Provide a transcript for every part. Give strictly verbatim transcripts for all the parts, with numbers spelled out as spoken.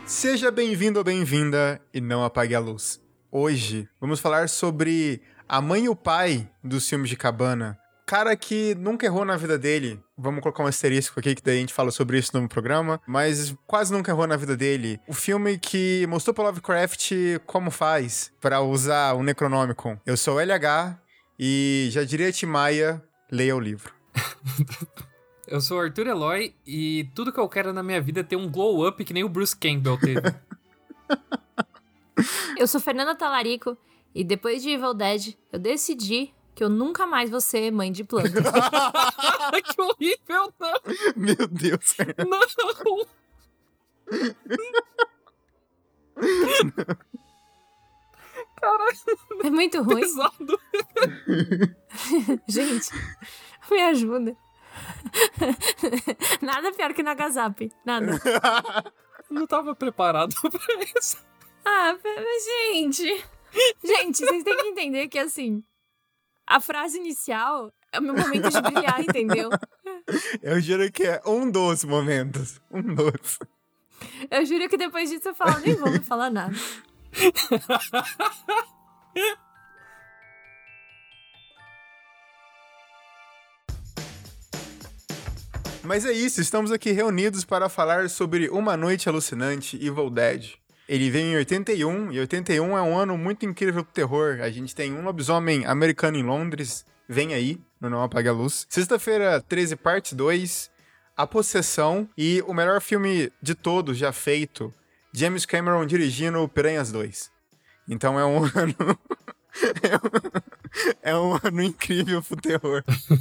Seja bem-vindo ou bem-vinda e não apague a luz. Hoje vamos falar sobre a mãe e o pai dos filmes de cabana. Cara que nunca errou na vida dele. Vamos colocar um asterisco aqui, que daí a gente fala sobre isso no programa. Mas quase nunca errou na vida dele. O filme que mostrou pra Lovecraft como faz pra usar o Necronomicon. Eu sou o L H e já diria Tim Maia, leia o livro. Eu sou o Arthur Eloy e tudo que eu quero na minha vida é ter um glow up que nem o Bruce Campbell teve. Eu sou Fernanda Talarico e depois de Evil Dead, eu decidi que eu nunca mais vou ser mãe de planta. Que horrível, não! Meu Deus. Não! Caralho. É muito ruim. Pesado. Gente, me ajuda. Nada pior que Nagazap. Nada. Não tava preparado pra isso. Ah, mas gente... Gente, vocês têm que entender que, assim, a frase inicial é o meu momento de brilhar, entendeu? Eu juro que é um dos momentos. Um dos. Eu juro que depois disso eu falo, nem vou me falar nada. Mas é isso, estamos aqui reunidos para falar sobre Uma Noite Alucinante, Evil Dead. Ele veio em oitenta e um, e oitenta e um é um ano muito incrível pro terror. A gente tem um lobisomem americano em Londres, vem aí, no Não Apague a Luz. Sexta-feira, treze, parte dois, A Possessão e o melhor filme de todos já feito, James Cameron dirigindo Piranhas dois. Então é um ano... é, um... é um ano incrível pro terror.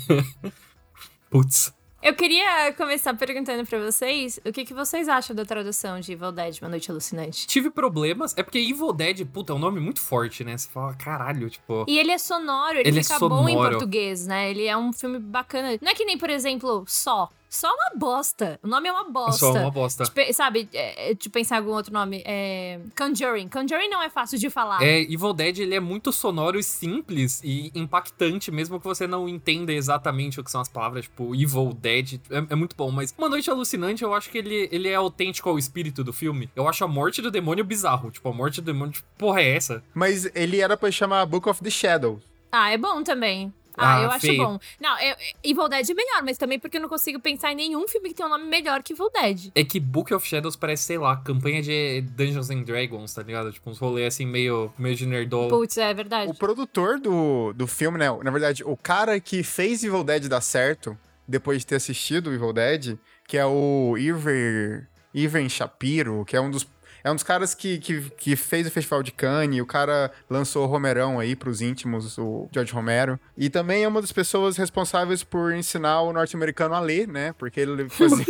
Putz. Eu queria começar perguntando pra vocês o que, que vocês acham da tradução de Evil Dead, Uma Noite Alucinante. Tive problemas, é porque Evil Dead, puta, é um nome muito forte, né? Você fala, caralho, tipo... E ele é sonoro, ele, ele fica é sonoro. bom em português, né? Ele é um filme bacana. Não é que nem, por exemplo, Só. Só uma bosta. O nome é uma bosta. Só uma bosta. Tipo, sabe, é, de pensar em algum outro nome. É... Conjuring. Conjuring não é fácil de falar. É, Evil Dead, ele é muito sonoro e simples e impactante, mesmo que você não entenda exatamente o que são as palavras, tipo, Evil Dead. É, é muito bom, mas Uma Noite Alucinante, eu acho que ele, ele é autêntico ao espírito do filme. Eu acho a morte do demônio bizarro. Tipo, a morte do demônio, tipo, porra é essa? Mas ele era pra chamar Book of the Shadow. Ah, é bom também. Ah, Ah, eu acho feio. bom. Não, eu, Evil Dead é melhor, mas também porque eu não consigo pensar em nenhum filme que tenha um nome melhor que Evil Dead. É que Book of Shadows parece, sei lá, campanha de Dungeons and Dragons, tá ligado? Tipo, uns rolês assim, meio, meio de nerdola. Putz, é verdade. O produtor do, do filme, né? Na verdade, o cara que fez Evil Dead dar certo, depois de ter assistido Evil Dead, que é o Irving, Irving Shapiro, que é um dos É um dos caras que, que, que fez o Festival de Cannes, o cara lançou o Romerão aí pros íntimos, o George Romero. E também é uma das pessoas responsáveis por ensinar o norte-americano a ler, né? Porque ele fazia...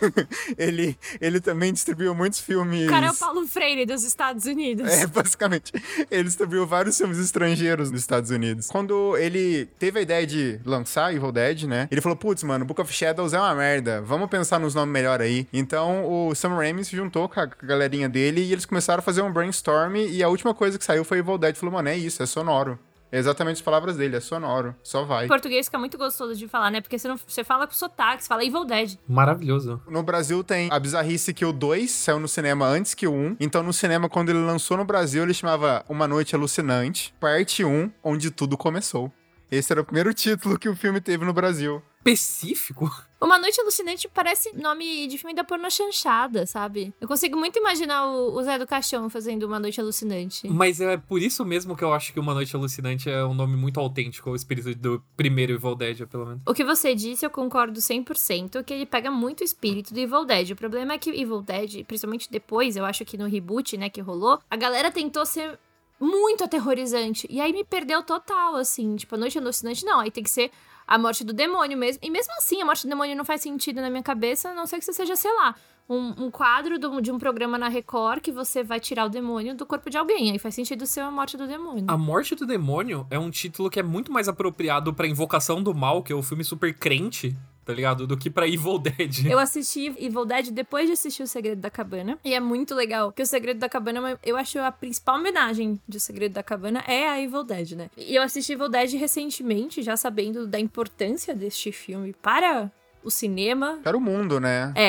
ele, ele também distribuiu muitos filmes... O cara é o Paulo Freire dos Estados Unidos. É, basicamente. Ele distribuiu vários filmes estrangeiros nos Estados Unidos. Quando ele teve a ideia de lançar Evil Dead, né? Ele falou, putz, mano, Book of Shadows é uma merda. Vamos pensar nos nomes melhor aí. Então, o Sam Raimi se juntou com a galerinha dele e eles começaram a fazer um brainstorm e a última coisa que saiu foi Evil Dead. Falou, mano, é isso, é sonoro. É exatamente as palavras dele, é sonoro, só vai. Em português fica muito gostoso de falar, né? Porque você, não, você fala com sotaque, você fala Evil Dead. Maravilhoso. No Brasil tem a bizarrice que o dois saiu no cinema antes que o um. Então no cinema, quando ele lançou no Brasil, ele chamava Uma Noite Alucinante, parte um, onde tudo começou. Esse era o primeiro título que o filme teve no Brasil. Específico? Uma Noite Alucinante parece nome de filme da porno chanchada, sabe? Eu consigo muito imaginar o, o Zé do Caixão fazendo Uma Noite Alucinante. Mas é por isso mesmo que eu acho que Uma Noite Alucinante é um nome muito autêntico ao espírito do primeiro Evil Dead, pelo menos. O que você disse, eu concordo cem por cento, que ele pega muito o espírito do Evil Dead. O problema é que Evil Dead, principalmente depois, eu acho que no reboot, né, que rolou, a galera tentou ser muito aterrorizante. E aí me perdeu total, assim. Tipo, A Noite Alucinante, não. Aí tem que ser a morte do demônio mesmo. E mesmo assim, a morte do demônio não faz sentido na minha cabeça, a não ser que você seja, sei lá, um, um quadro do, de um programa na Record que você vai tirar o demônio do corpo de alguém. Aí faz sentido ser a morte do demônio. A Morte do Demônio é um título que é muito mais apropriado pra Invocação do Mal, que é o filme super crente, tá ligado? Do que pra Evil Dead. Eu assisti Evil Dead depois de assistir O Segredo da Cabana. E é muito legal, porque O Segredo da Cabana, eu acho a principal homenagem de O Segredo da Cabana é a Evil Dead, né? E eu assisti Evil Dead recentemente, já sabendo da importância deste filme para o cinema. Para o mundo, né? É.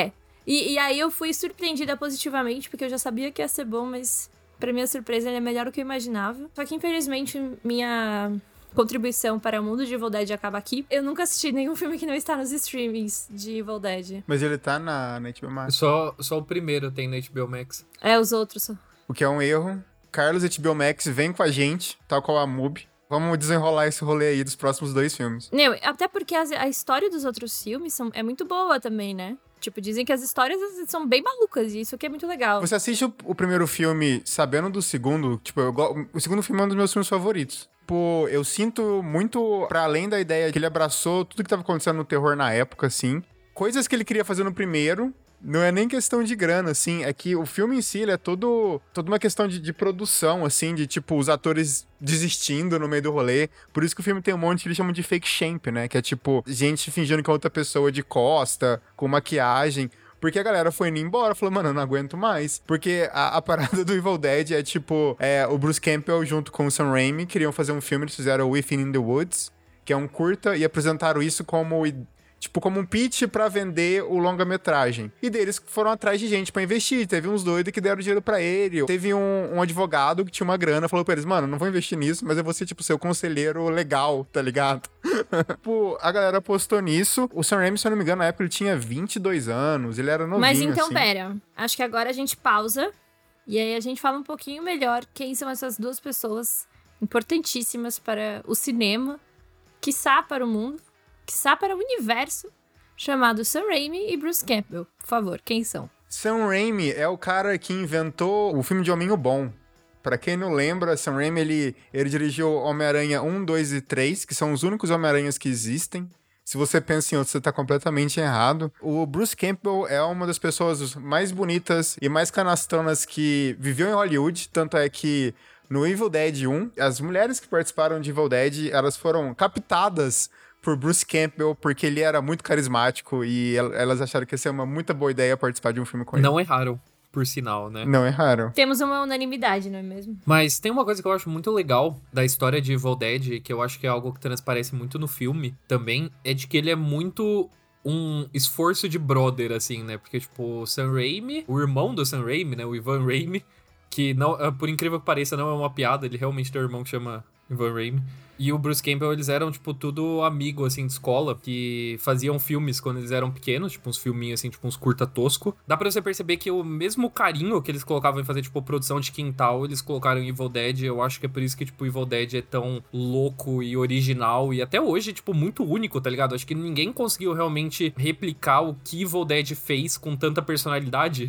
E, e aí eu fui surpreendida positivamente, porque eu já sabia que ia ser bom, mas pra minha surpresa ele é melhor do que eu imaginava. Só que infelizmente minha contribuição para o mundo de Evil Dead acaba aqui. Eu nunca assisti nenhum filme que não está nos streamings de Evil Dead. Mas ele tá na, na H B O Max. Só, só o primeiro tem na H B O Max. É, os outros só. O que é um erro. Carlos, H B O Max, vem com a gente, tal qual a Mubi. Vamos desenrolar esse rolê aí dos próximos dois filmes. Não, até porque a, a história dos outros filmes são, é muito boa também, né? Tipo, dizem que as histórias são bem malucas, e isso que é muito legal. Você assiste o, o primeiro filme sabendo do segundo, tipo, eu, o segundo filme é um dos meus filmes favoritos. Tipo, eu sinto muito, pra além da ideia que ele abraçou tudo que tava acontecendo no terror na época, assim, coisas que ele queria fazer no primeiro. Não é nem questão de grana, assim, é que o filme em si, ele é todo, toda uma questão de, de produção, assim, de, tipo, os atores desistindo no meio do rolê. Por isso que o filme tem um monte que eles chamam de fake champ, né? Que é, tipo, gente fingindo que é outra pessoa de costa, com maquiagem. Porque a galera foi indo embora, falou, mano, eu não aguento mais. Porque a, a parada do Evil Dead é, tipo, é, o Bruce Campbell junto com o Sam Raimi queriam fazer um filme, eles fizeram Within in the Woods, que é um curta, e apresentaram isso como... Tipo, como um pitch pra vender o longa-metragem. E deles foram atrás de gente pra investir. Teve uns doidos que deram dinheiro pra ele. Teve um, um advogado que tinha uma grana, falou pra eles, mano, não vou investir nisso, mas eu vou ser, tipo, seu conselheiro legal, tá ligado? Tipo, a galera apostou nisso. O Sam Raimi, se eu não me engano, na época ele tinha vinte e dois anos, ele era novinho, Mas então, assim. pera, acho que agora a gente pausa e aí a gente fala um pouquinho melhor quem são essas duas pessoas importantíssimas para o cinema, quiçá para o mundo, quiçá para o universo, chamado Sam Raimi e Bruce Campbell. Por favor, quem são? Sam Raimi é o cara que inventou o filme de Hominho Bom. Pra quem não lembra, Sam Raimi, ele, ele dirigiu Homem-Aranha um, dois e três, que são os únicos Homem-Aranhas que existem. Se você pensa em outro, você tá completamente errado. O Bruce Campbell é uma das pessoas mais bonitas e mais canastronas que viveu em Hollywood, tanto é que no Evil Dead um, as mulheres que participaram de Evil Dead, elas foram captadas por Bruce Campbell, porque ele era muito carismático e elas acharam que ia ser uma muito boa ideia participar de um filme com ele. Não erraram, por sinal, né? Não erraram. Temos uma unanimidade, não é mesmo? Mas tem uma coisa que eu acho muito legal da história de Evil Dead, que eu acho que é algo que transparece muito no filme também, é de que ele é muito um esforço de brother, assim, né? Porque, tipo, o Sam Raimi, o irmão do Sam Raimi, né? O Ivan Raimi, que, não, por incrível que pareça, não é uma piada, ele realmente tem um irmão que chama Ivan Raimi. E o Bruce Campbell, eles eram, tipo, tudo amigo, assim, de escola, que faziam filmes quando eles eram pequenos, tipo, uns filminhos, assim, tipo, uns curta tosco. Dá pra você perceber que o mesmo carinho que eles colocavam em fazer, tipo, produção de quintal, eles colocaram em Evil Dead. Eu acho que é por isso que, tipo, Evil Dead é tão louco e original e até hoje, tipo, muito único, tá ligado? Acho que ninguém conseguiu realmente replicar o que Evil Dead fez com tanta personalidade.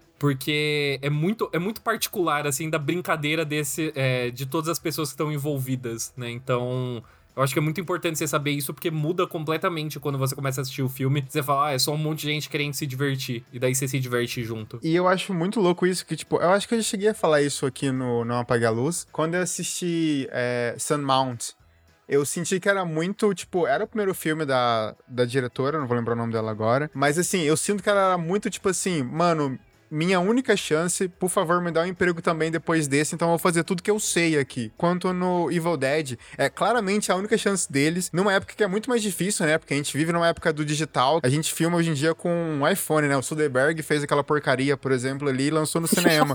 Porque é muito, é muito particular, assim, da brincadeira desse, é, de todas as pessoas que estão envolvidas, né? Então, eu acho que é muito importante você saber isso, porque muda completamente quando você começa a assistir o filme. Você fala, ah, é só um monte de gente querendo se divertir. E daí você se diverte junto. E eu acho muito louco isso, que, tipo, eu acho que eu já cheguei a falar isso aqui no Não Apague a Luz. Quando eu assisti é, Sunmount, eu senti que era muito, tipo, era o primeiro filme da, da diretora, não vou lembrar o nome dela agora. Mas, assim, eu sinto que ela era muito, tipo assim, mano... Minha única chance, por favor, me dá um emprego também depois desse, então eu vou fazer tudo que eu sei aqui. Quanto no Evil Dead, é claramente a única chance deles, numa época que é muito mais difícil, né? Porque a gente vive numa época do digital, a gente filma hoje em dia com um iPhone, né? O Soderbergh fez aquela porcaria, por exemplo, ali e lançou no cinema.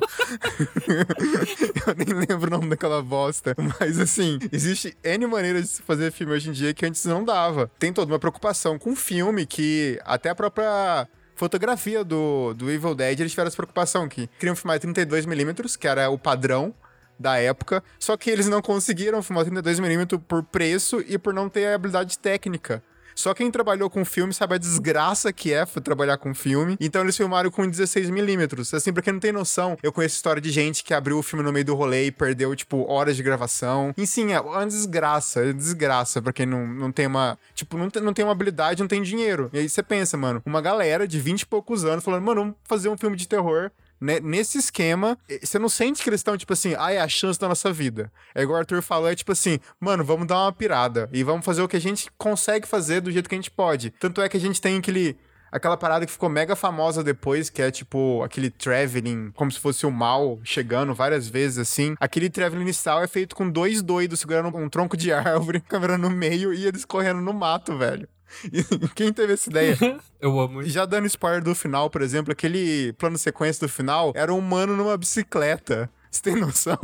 Eu nem lembro o nome daquela bosta. Mas, assim, existe N maneiras de se fazer filme hoje em dia que antes não dava. Tem toda uma preocupação com filme que até a própria... fotografia do, do Evil Dead, eles tiveram essa preocupação que queriam filmar trinta e dois milímetros, que era o padrão da época, só que eles não conseguiram filmar trinta e dois milímetros por preço e por não ter habilidade técnica. Só quem trabalhou com filme sabe a desgraça que é trabalhar com filme. Então eles filmaram com dezesseis milímetros. Assim, pra quem não tem noção, eu conheço história de gente que abriu o filme no meio do rolê e perdeu, tipo, horas de gravação. E sim, é uma desgraça. É desgraça pra quem não, não tem uma... Tipo, não tem, não tem uma habilidade, não tem dinheiro. E aí você pensa, mano, uma galera de vinte e poucos anos falando, mano, vamos fazer um filme de terror... Né? Nesse esquema, você não sente que eles estão, tipo assim, ah, é a chance da nossa vida. É igual o Arthur falou, é tipo assim, mano, vamos dar uma pirada e vamos fazer o que a gente consegue fazer do jeito que a gente pode. Tanto é que a gente tem aquele... Aquela parada que ficou mega famosa depois, que é tipo aquele traveling, como se fosse o mal chegando várias vezes assim. Aquele traveling inicial é feito com dois doidos segurando um tronco de árvore, câmera no meio e eles correndo no mato, velho. Quem teve essa ideia? Eu amo. Já dando spoiler do final, por exemplo, aquele plano sequência do final era um humano numa bicicleta. Você tem noção?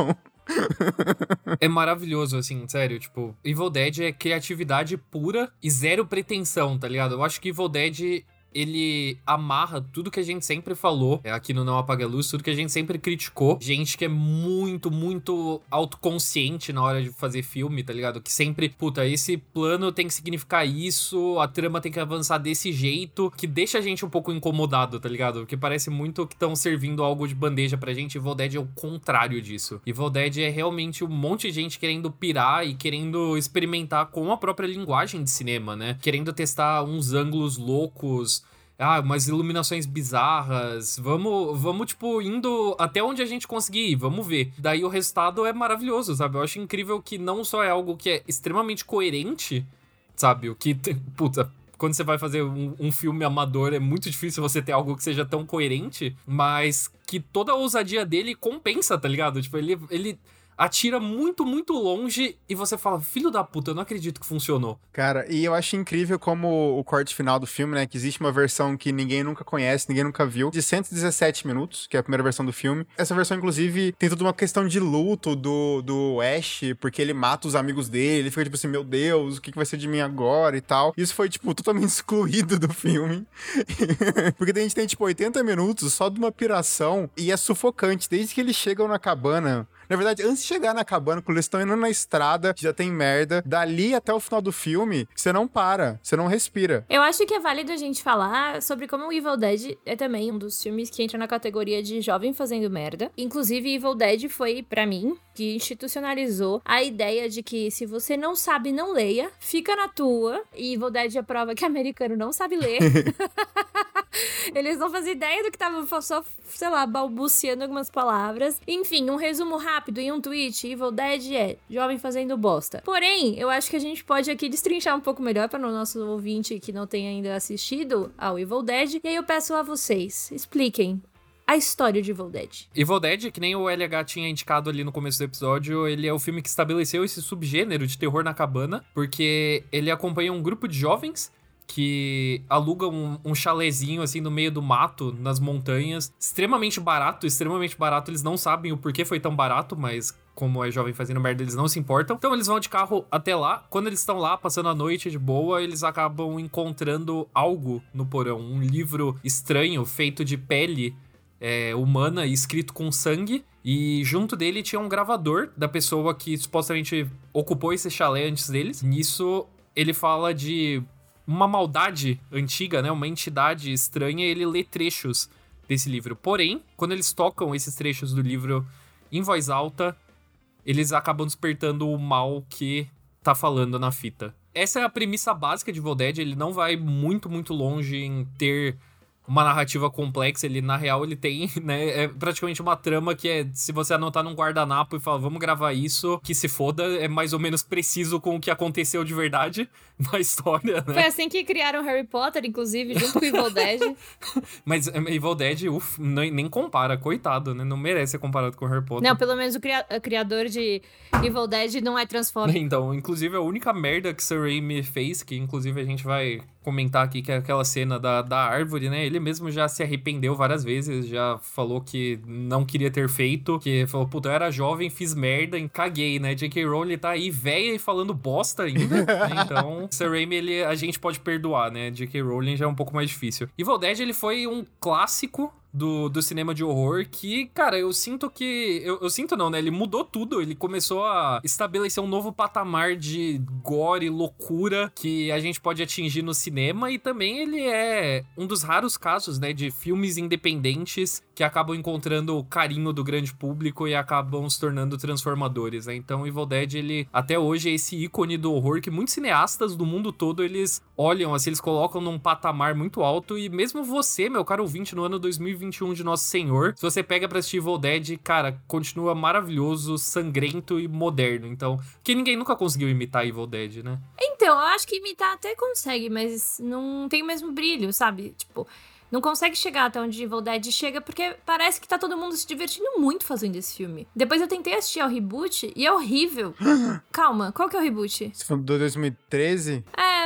É maravilhoso, assim, sério, tipo, Evil Dead é criatividade pura e zero pretensão, tá ligado? Eu acho que Evil Dead, ele amarra tudo que a gente sempre falou é, aqui no Não Apaga a Luz, tudo que a gente sempre criticou. Gente que é muito, muito autoconsciente na hora de fazer filme, tá ligado? Que sempre, puta, esse plano tem que significar isso, a trama tem que avançar desse jeito, que deixa a gente um pouco incomodado, tá ligado? Porque parece muito que estão servindo algo de bandeja pra gente. Evil Dead é o contrário disso. Evil Dead é realmente um monte de gente querendo pirar e querendo experimentar com a própria linguagem de cinema, né? Querendo testar uns ângulos loucos, ah, umas iluminações bizarras, vamos, vamos, tipo, indo até onde a gente conseguir ir, vamos ver. Daí o resultado é maravilhoso, sabe? Eu acho incrível que não só é algo que é extremamente coerente, sabe? O que, puta, quando você vai fazer um, um filme amador é muito difícil você ter algo que seja tão coerente, mas que toda a ousadia dele compensa, tá ligado? Tipo, ele... ele atira muito, muito longe e você fala, filho da puta, eu não acredito que funcionou. Cara, e eu acho incrível como o corte final do filme, né, que existe uma versão que ninguém nunca conhece, ninguém nunca viu, de cento e dezessete minutos, que é a primeira versão do filme. Essa versão, inclusive, tem toda uma questão de luto do, do Ash, porque ele mata os amigos dele, ele fica tipo assim, meu Deus, o que, que vai ser de mim agora e tal. Isso foi, tipo, totalmente excluído do filme. Porque a gente tem, tipo, oitenta minutos só de uma piração e é sufocante, desde que eles chegam na cabana. Na verdade, antes de chegar na cabana, quando eles estão indo na estrada, já tem merda. Dali até o final do filme, você não para, você não respira. Eu acho que é válido a gente falar sobre como o Evil Dead é também um dos filmes que entra na categoria de jovem fazendo merda. Inclusive, Evil Dead foi, pra mim, que institucionalizou a ideia de que se você não sabe, não leia, fica na tua. E Evil Dead é a prova que americano não sabe ler. Eles não faziam ideia do que tava só, sei lá, balbuciando algumas palavras. Enfim, um resumo rápido em um tweet: Evil Dead é jovem fazendo bosta. Porém, eu acho que a gente pode aqui destrinchar um pouco melhor para o nosso ouvinte que não tem ainda assistido ao Evil Dead. E aí eu peço a vocês, expliquem a história de Evil Dead. Evil Dead, que nem o L H tinha indicado ali no começo do episódio, ele é o filme que estabeleceu esse subgênero de terror na cabana, porque ele acompanha um grupo de jovens que aluga um, um chalezinho, assim, no meio do mato, nas montanhas. Extremamente barato, extremamente barato. Eles não sabem o porquê foi tão barato, mas como é jovem fazendo merda, eles não se importam. Então eles vão de carro até lá. Quando eles estão lá, passando a noite de boa, eles acabam encontrando algo no porão. Um livro estranho, feito de pele é, humana e escrito com sangue. E junto dele tinha um gravador da pessoa que supostamente ocupou esse chalé antes deles. Nisso, ele fala de uma maldade antiga, né? Uma entidade estranha, e ele lê trechos desse livro. Porém, quando eles tocam esses trechos do livro em voz alta, eles acabam despertando o mal que tá falando na fita. Essa é a premissa básica de Evil Dead. Ele não vai muito, muito longe em ter uma narrativa complexa. Ele, na real, ele tem, né, é praticamente uma trama que é, se você anotar num guardanapo e falar, vamos gravar isso, que se foda, é mais ou menos preciso com o que aconteceu de verdade na história, né? Foi assim que criaram Harry Potter, inclusive, junto com Evil Dead. Mas Evil Dead, uf, nem, nem compara, coitado, né? Não merece ser comparado com Harry Potter. Não, pelo menos o, cria- o criador de Evil Dead não é transfóbico. Então, inclusive, a única merda que Sam Raimi fez, que inclusive a gente vai comentar aqui, que é aquela cena da, da árvore, né? Ele mesmo já se arrependeu várias vezes, já falou que não queria ter feito, que falou, puta, eu era jovem, fiz merda e caguei, né? J K. Rowling tá aí velha e falando bosta ainda, né? Então, Sam Raimi, ele, a gente pode perdoar, né? J K. Rowling já é um pouco mais difícil. Evil Dead, ele foi um clássico Do, do cinema de horror que, cara, eu sinto que... Eu, eu sinto não, né? Ele mudou tudo. Ele começou a estabelecer um novo patamar de gore, loucura que a gente pode atingir no cinema. E também ele é um dos raros casos, né? De filmes independentes que acabam encontrando o carinho do grande público e acabam se tornando transformadores, né? Então, Evil Dead, ele até hoje é esse ícone do horror que muitos cineastas do mundo todo, eles olham, assim, eles colocam num patamar muito alto. E mesmo você, meu caro ouvinte, no ano dois mil e vinte e um de Nosso Senhor, se você pega pra assistir Evil Dead, cara, continua maravilhoso, sangrento e moderno. Então, que ninguém nunca conseguiu imitar Evil Dead, né? Então, eu acho que imitar até consegue, mas não tem o mesmo brilho, sabe? Tipo, não consegue chegar até onde Evil Dead chega, porque parece que tá todo mundo se divertindo muito fazendo esse filme. Depois eu tentei assistir ao reboot e é horrível. Calma, qual que é o reboot? Você falou do dois mil e treze? É,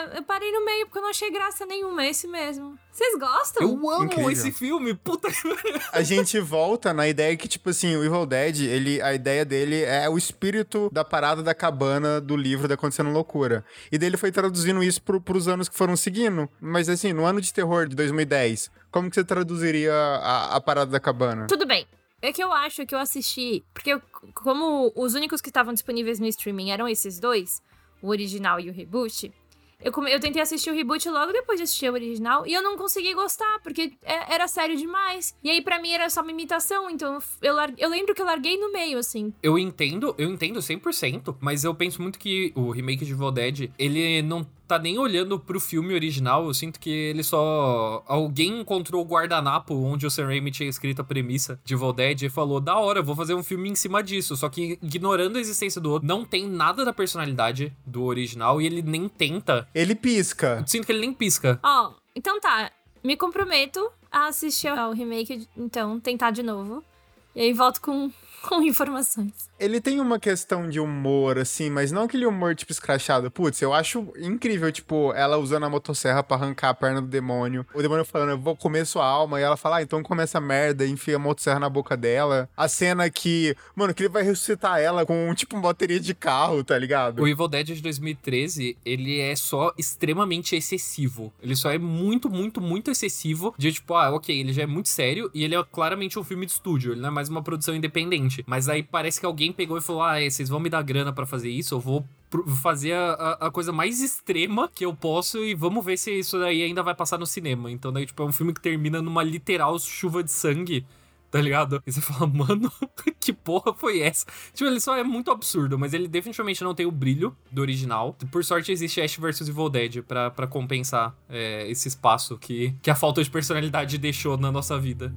eu parei no meio porque eu não achei graça nenhuma, é esse mesmo. Vocês gostam? Eu amo Incrível. esse filme, puta que... A gente volta na ideia que, tipo assim, o Evil Dead, ele, a ideia dele é o espírito da parada da cabana do livro da Acontecendo Loucura. E daí ele foi traduzindo isso pro, pros anos que foram seguindo. Mas assim, no ano de terror de dois mil e dez, como que você traduziria a, a parada da cabana? Tudo bem. É que eu acho que eu assisti... Porque eu, como os únicos que estavam disponíveis no streaming eram esses dois, o original e o reboot... Eu, come, eu tentei assistir o reboot logo depois de assistir o original e eu não consegui gostar, porque é, era sério demais. E aí, pra mim, era só uma imitação, então eu, lar, eu lembro que eu larguei no meio, assim. Eu entendo, eu entendo cem por cento, mas eu penso muito que o remake de Evil Dead, ele não tá nem olhando pro filme original, eu sinto que ele só... Alguém encontrou o guardanapo onde o Sam Raimi tinha escrito a premissa de Evil Dead e falou, da hora, vou fazer um filme em cima disso, só que ignorando a existência do outro, não tem nada da personalidade do original e ele nem tenta. Ele pisca. Eu sinto que ele nem pisca. Ó, oh, então tá, me comprometo a assistir ao remake, então, tentar de novo. E aí volto com, com informações. Ele tem uma questão de humor, assim, mas não aquele humor, tipo, escrachado. Putz, eu acho incrível, tipo, ela usando a motosserra pra arrancar a perna do demônio. O demônio falando, eu vou comer sua alma. E ela fala, ah, então come essa merda. E enfia a motosserra na boca dela. A cena que, mano, que ele vai ressuscitar ela com, tipo, uma bateria de carro, tá ligado? O Evil Dead de dois mil e treze, ele é só extremamente excessivo. Ele só é muito, muito, muito excessivo. De, tipo, ah, ok, ele já é muito sério. E ele é claramente um filme de estúdio. Ele não é mais uma produção independente. Mas aí parece que alguém pegou e falou, ah, vocês vão me dar grana pra fazer isso? Eu vou fazer a, a, a coisa mais extrema que eu posso e vamos ver se isso daí ainda vai passar no cinema. Então daí, tipo, é um filme que termina numa literal chuva de sangue, tá ligado? E você fala, mano, que porra foi essa? Tipo, ele só é muito absurdo, mas ele definitivamente não tem o brilho do original. Por sorte, existe Ash versus. Evil Dead pra, pra compensar é, esse espaço que, que a falta de personalidade deixou na nossa vida.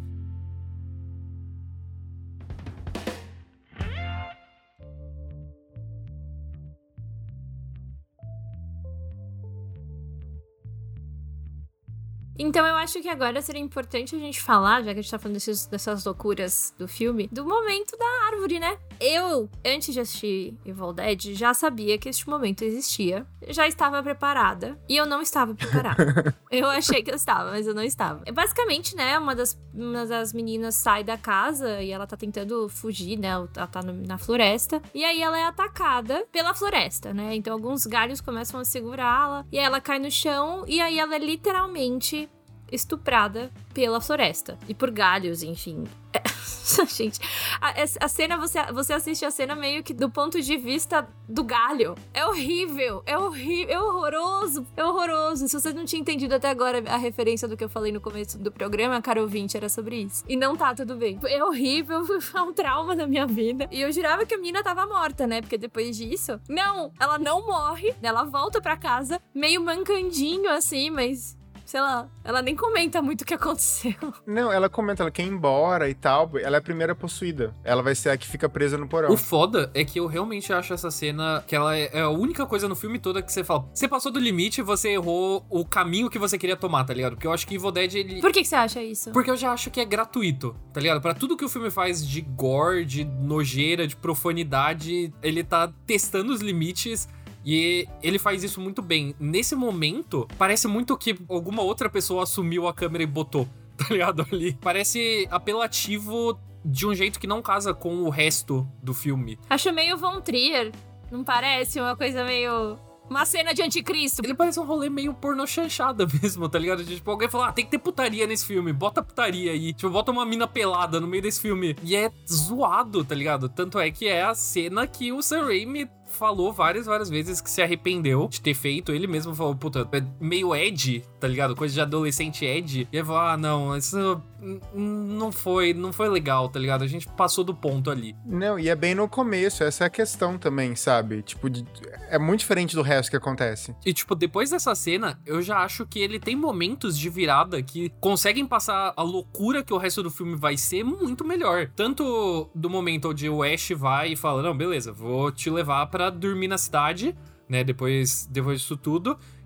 Então eu acho que agora seria importante a gente falar, já que a gente tá falando desses, dessas loucuras do filme, do momento da árvore, né? Eu, antes de assistir Evil Dead, já sabia que este momento existia. Já estava preparada. E eu não estava preparada. Eu achei que eu estava, mas eu não estava. É basicamente, né, uma das, uma das meninas sai da casa e ela tá tentando fugir, né? Ela tá no, na floresta. E aí ela é atacada pela floresta, né? Então alguns galhos começam a segurá-la. E aí ela cai no chão. E aí ela é literalmente estuprada pela floresta. E por galhos, enfim. Gente, a, a cena, você, você assiste a cena meio que do ponto de vista do galho. É horrível, é horrível, é horroroso, é horroroso. Se você não tinha entendido até agora a referência do que eu falei no começo do programa, cara ouvinte, era sobre isso. E não tá, tudo bem. É horrível, é um trauma na minha vida. E eu jurava que a menina tava morta, né? Porque depois disso... Não, ela não morre, ela volta pra casa meio mancandinho assim, mas... Sei lá, ela nem comenta muito o que aconteceu. Não, ela comenta, ela quer ir embora e tal. Ela é a primeira possuída. Ela vai ser a que fica presa no porão. O foda é que eu realmente acho essa cena que ela é a única coisa no filme todo que você fala, você passou do limite, você errou o caminho que você queria tomar, tá ligado? Porque eu acho que Evil Dead, ele... Por que, que você acha isso? Porque eu já acho que é gratuito, tá ligado? Pra tudo que o filme faz de gore, de nojeira, de profanidade, ele tá testando os limites... E ele faz isso muito bem. Nesse momento, parece muito que alguma outra pessoa assumiu a câmera e botou, tá ligado? Ali. Parece apelativo de um jeito que não casa com o resto do filme. Acho meio Von Trier. Não parece uma coisa meio... Uma cena de anticristo. Ele parece um rolê meio pornô chanchada mesmo, tá ligado? Tipo, alguém fala, ah, tem que ter putaria nesse filme, bota putaria aí. Tipo, bota uma mina pelada no meio desse filme. E é zoado, tá ligado? Tanto é que é a cena que o Sam Raimi falou várias, várias vezes que se arrependeu de ter feito. Ele mesmo falou, puta, é meio Ed, tá ligado? Coisa de adolescente Ed. E ele falou, ah, não, isso não foi, não foi legal, tá ligado? A gente passou do ponto ali. Não, e é bem no começo, essa é a questão também, sabe? Tipo, de, é muito diferente do resto que acontece. E, tipo, depois dessa cena, eu já acho que ele tem momentos de virada que conseguem passar a loucura que o resto do filme vai ser muito melhor. Tanto do momento onde o Ash vai e fala, não, beleza, vou te levar pra dormir na cidade, né, depois, depois disso tudo.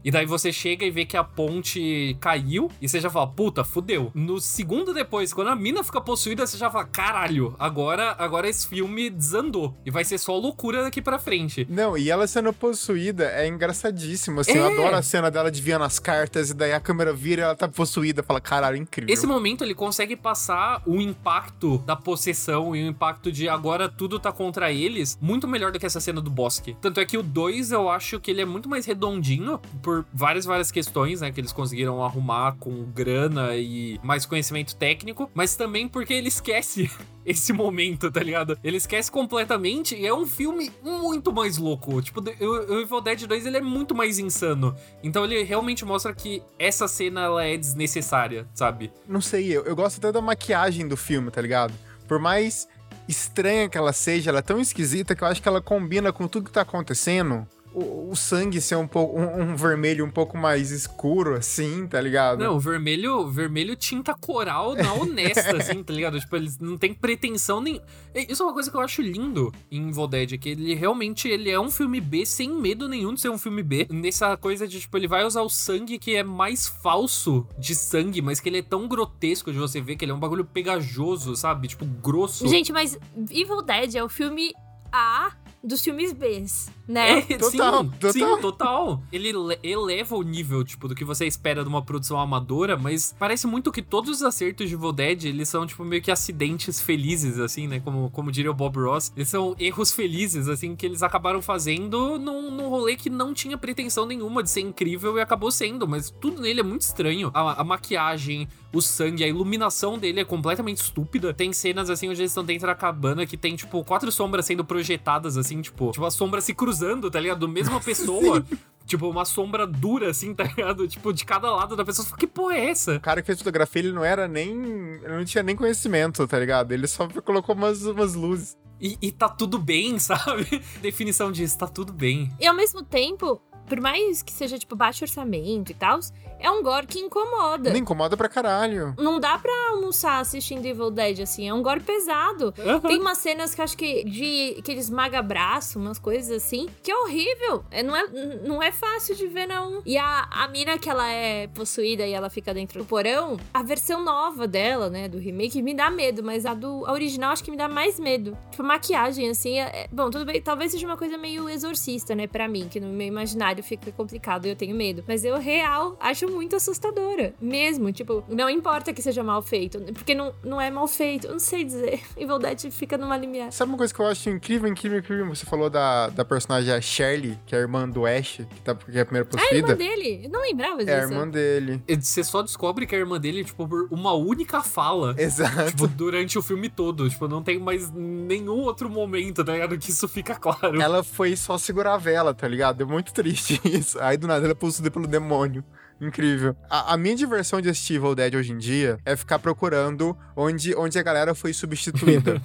E daí você chega e vê que a ponte caiu e você já fala, puta, fudeu. No segundo depois, quando a mina fica possuída, você já fala, caralho, agora, agora esse filme desandou. E vai ser só loucura daqui pra frente. Não, e ela sendo possuída é engraçadíssimo, assim, É. eu adoro a cena dela desviando as cartas e daí a câmera vira e ela tá possuída, fala, caralho, incrível. Esse momento ele consegue passar o impacto da possessão e o impacto de agora tudo tá contra eles muito melhor do que essa cena do bosque. Tanto é que o dois eu acho que ele é muito mais redondinho por várias, várias questões, né, que eles conseguiram arrumar com grana e mais conhecimento técnico, mas também porque ele esquece esse momento, tá ligado? Ele esquece completamente e é um filme muito mais louco. Tipo, o Evil Dead dois, ele é muito mais insano. Então ele realmente mostra que essa cena, ela é desnecessária, sabe? Não sei, eu, eu gosto até da maquiagem do filme, tá ligado? Por mais estranha que ela seja, ela é tão esquisita que eu acho que ela combina com tudo que tá acontecendo. O, o sangue ser um pouco um, um vermelho um pouco mais escuro, assim, tá ligado? Não, vermelho, vermelho tinta coral na honesta, assim, tá ligado? Tipo, eles não tem pretensão nem... Isso é uma coisa que eu acho lindo em Evil Dead, que ele realmente ele é um filme B sem medo nenhum de ser um filme B. Nessa coisa de, tipo, ele vai usar o sangue que é mais falso de sangue, mas que ele é tão grotesco de você ver que ele é um bagulho pegajoso, sabe? Tipo, grosso. Gente, mas Evil Dead é o filme A dos filmes Bs, né? É, Total, sim, total. sim, total. Ele le- eleva o nível, tipo, do que você espera de uma produção amadora, mas parece muito que todos os acertos de Evil Dead, eles são, tipo, meio que acidentes felizes, assim, né? Como, como diria o Bob Ross. Eles são erros felizes, assim, que eles acabaram fazendo num, num rolê que não tinha pretensão nenhuma de ser incrível e acabou sendo, mas tudo nele é muito estranho. A, a maquiagem, o sangue, a iluminação dele é completamente estúpida. Tem cenas, assim, onde eles estão dentro da cabana que tem, tipo, quatro sombras sendo projetadas, assim, tipo, tipo, a sombra se cruzando, tá ligado? Mesma pessoa. Tipo, uma sombra dura, assim, tá ligado? Tipo, de cada lado da pessoa. Você fala, que porra é essa? O cara que fez fotografia, ele não era nem... Ele não tinha nem conhecimento, tá ligado? Ele só colocou umas, umas luzes. E, e tá tudo bem, sabe? Definição disso, tá tudo bem. E ao mesmo tempo, por mais que seja, tipo, baixo orçamento e tal, é um gore que incomoda. Me incomoda pra caralho. Não dá pra almoçar assistindo Evil Dead, assim. É um gore pesado. Uhum. Tem umas cenas que eu acho que de que ele esmaga braço, umas coisas assim, que é horrível. É, não, é, não é fácil de ver, não. E a, a mina que ela é possuída e ela fica dentro do porão, a versão nova dela, né, do remake, me dá medo, mas a do a original acho que me dá mais medo. Tipo, maquiagem, assim, é, é, bom, tudo bem, talvez seja uma coisa meio exorcista, né, pra mim, que no meu imaginário fica complicado e eu tenho medo. Mas eu, real, acho muito assustadora. Mesmo, tipo, não importa que seja mal feito, porque não, não é mal feito, eu não sei dizer. Evil Dead fica numa limiar. Sabe uma coisa que eu acho incrível, incrível, incrível? Você falou da, da personagem a Shirley, que é a irmã do Ash, que, tá, que é a primeira Ah, a irmã possuída. dele? Eu não lembrava disso. É a irmã dele. Você só descobre que a irmã dele, tipo, por uma única fala. Exato. Tipo, durante o filme todo. Tipo, não tem mais nenhum outro momento, tá ligado? Que isso fica claro. Ela foi só segurar a vela, tá ligado? É muito triste isso. Aí do nada ela é possuída pelo demônio. Incrível. A, a minha diversão de assistir Evil Dead hoje em dia é ficar procurando onde, onde a galera foi substituída.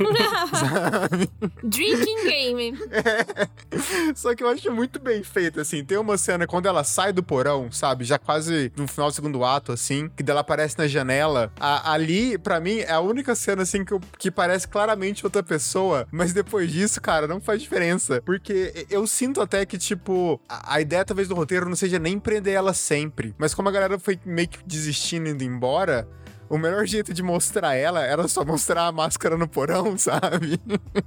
Sabe? Drinking Game. É. Só que eu acho muito bem feito, assim. Tem uma cena quando ela sai do porão, sabe? Já quase no final do segundo ato, assim, que dela aparece na janela. A, ali, pra mim, é a única cena, assim, que, eu, que parece claramente outra pessoa. Mas depois disso, cara, não faz diferença. Porque eu sinto até que, tipo, a, a ideia talvez do roteiro não seja nem prender ela sempre. Mas como a galera foi meio que desistindo e indo embora, o melhor jeito de mostrar ela era só mostrar a máscara no porão, sabe?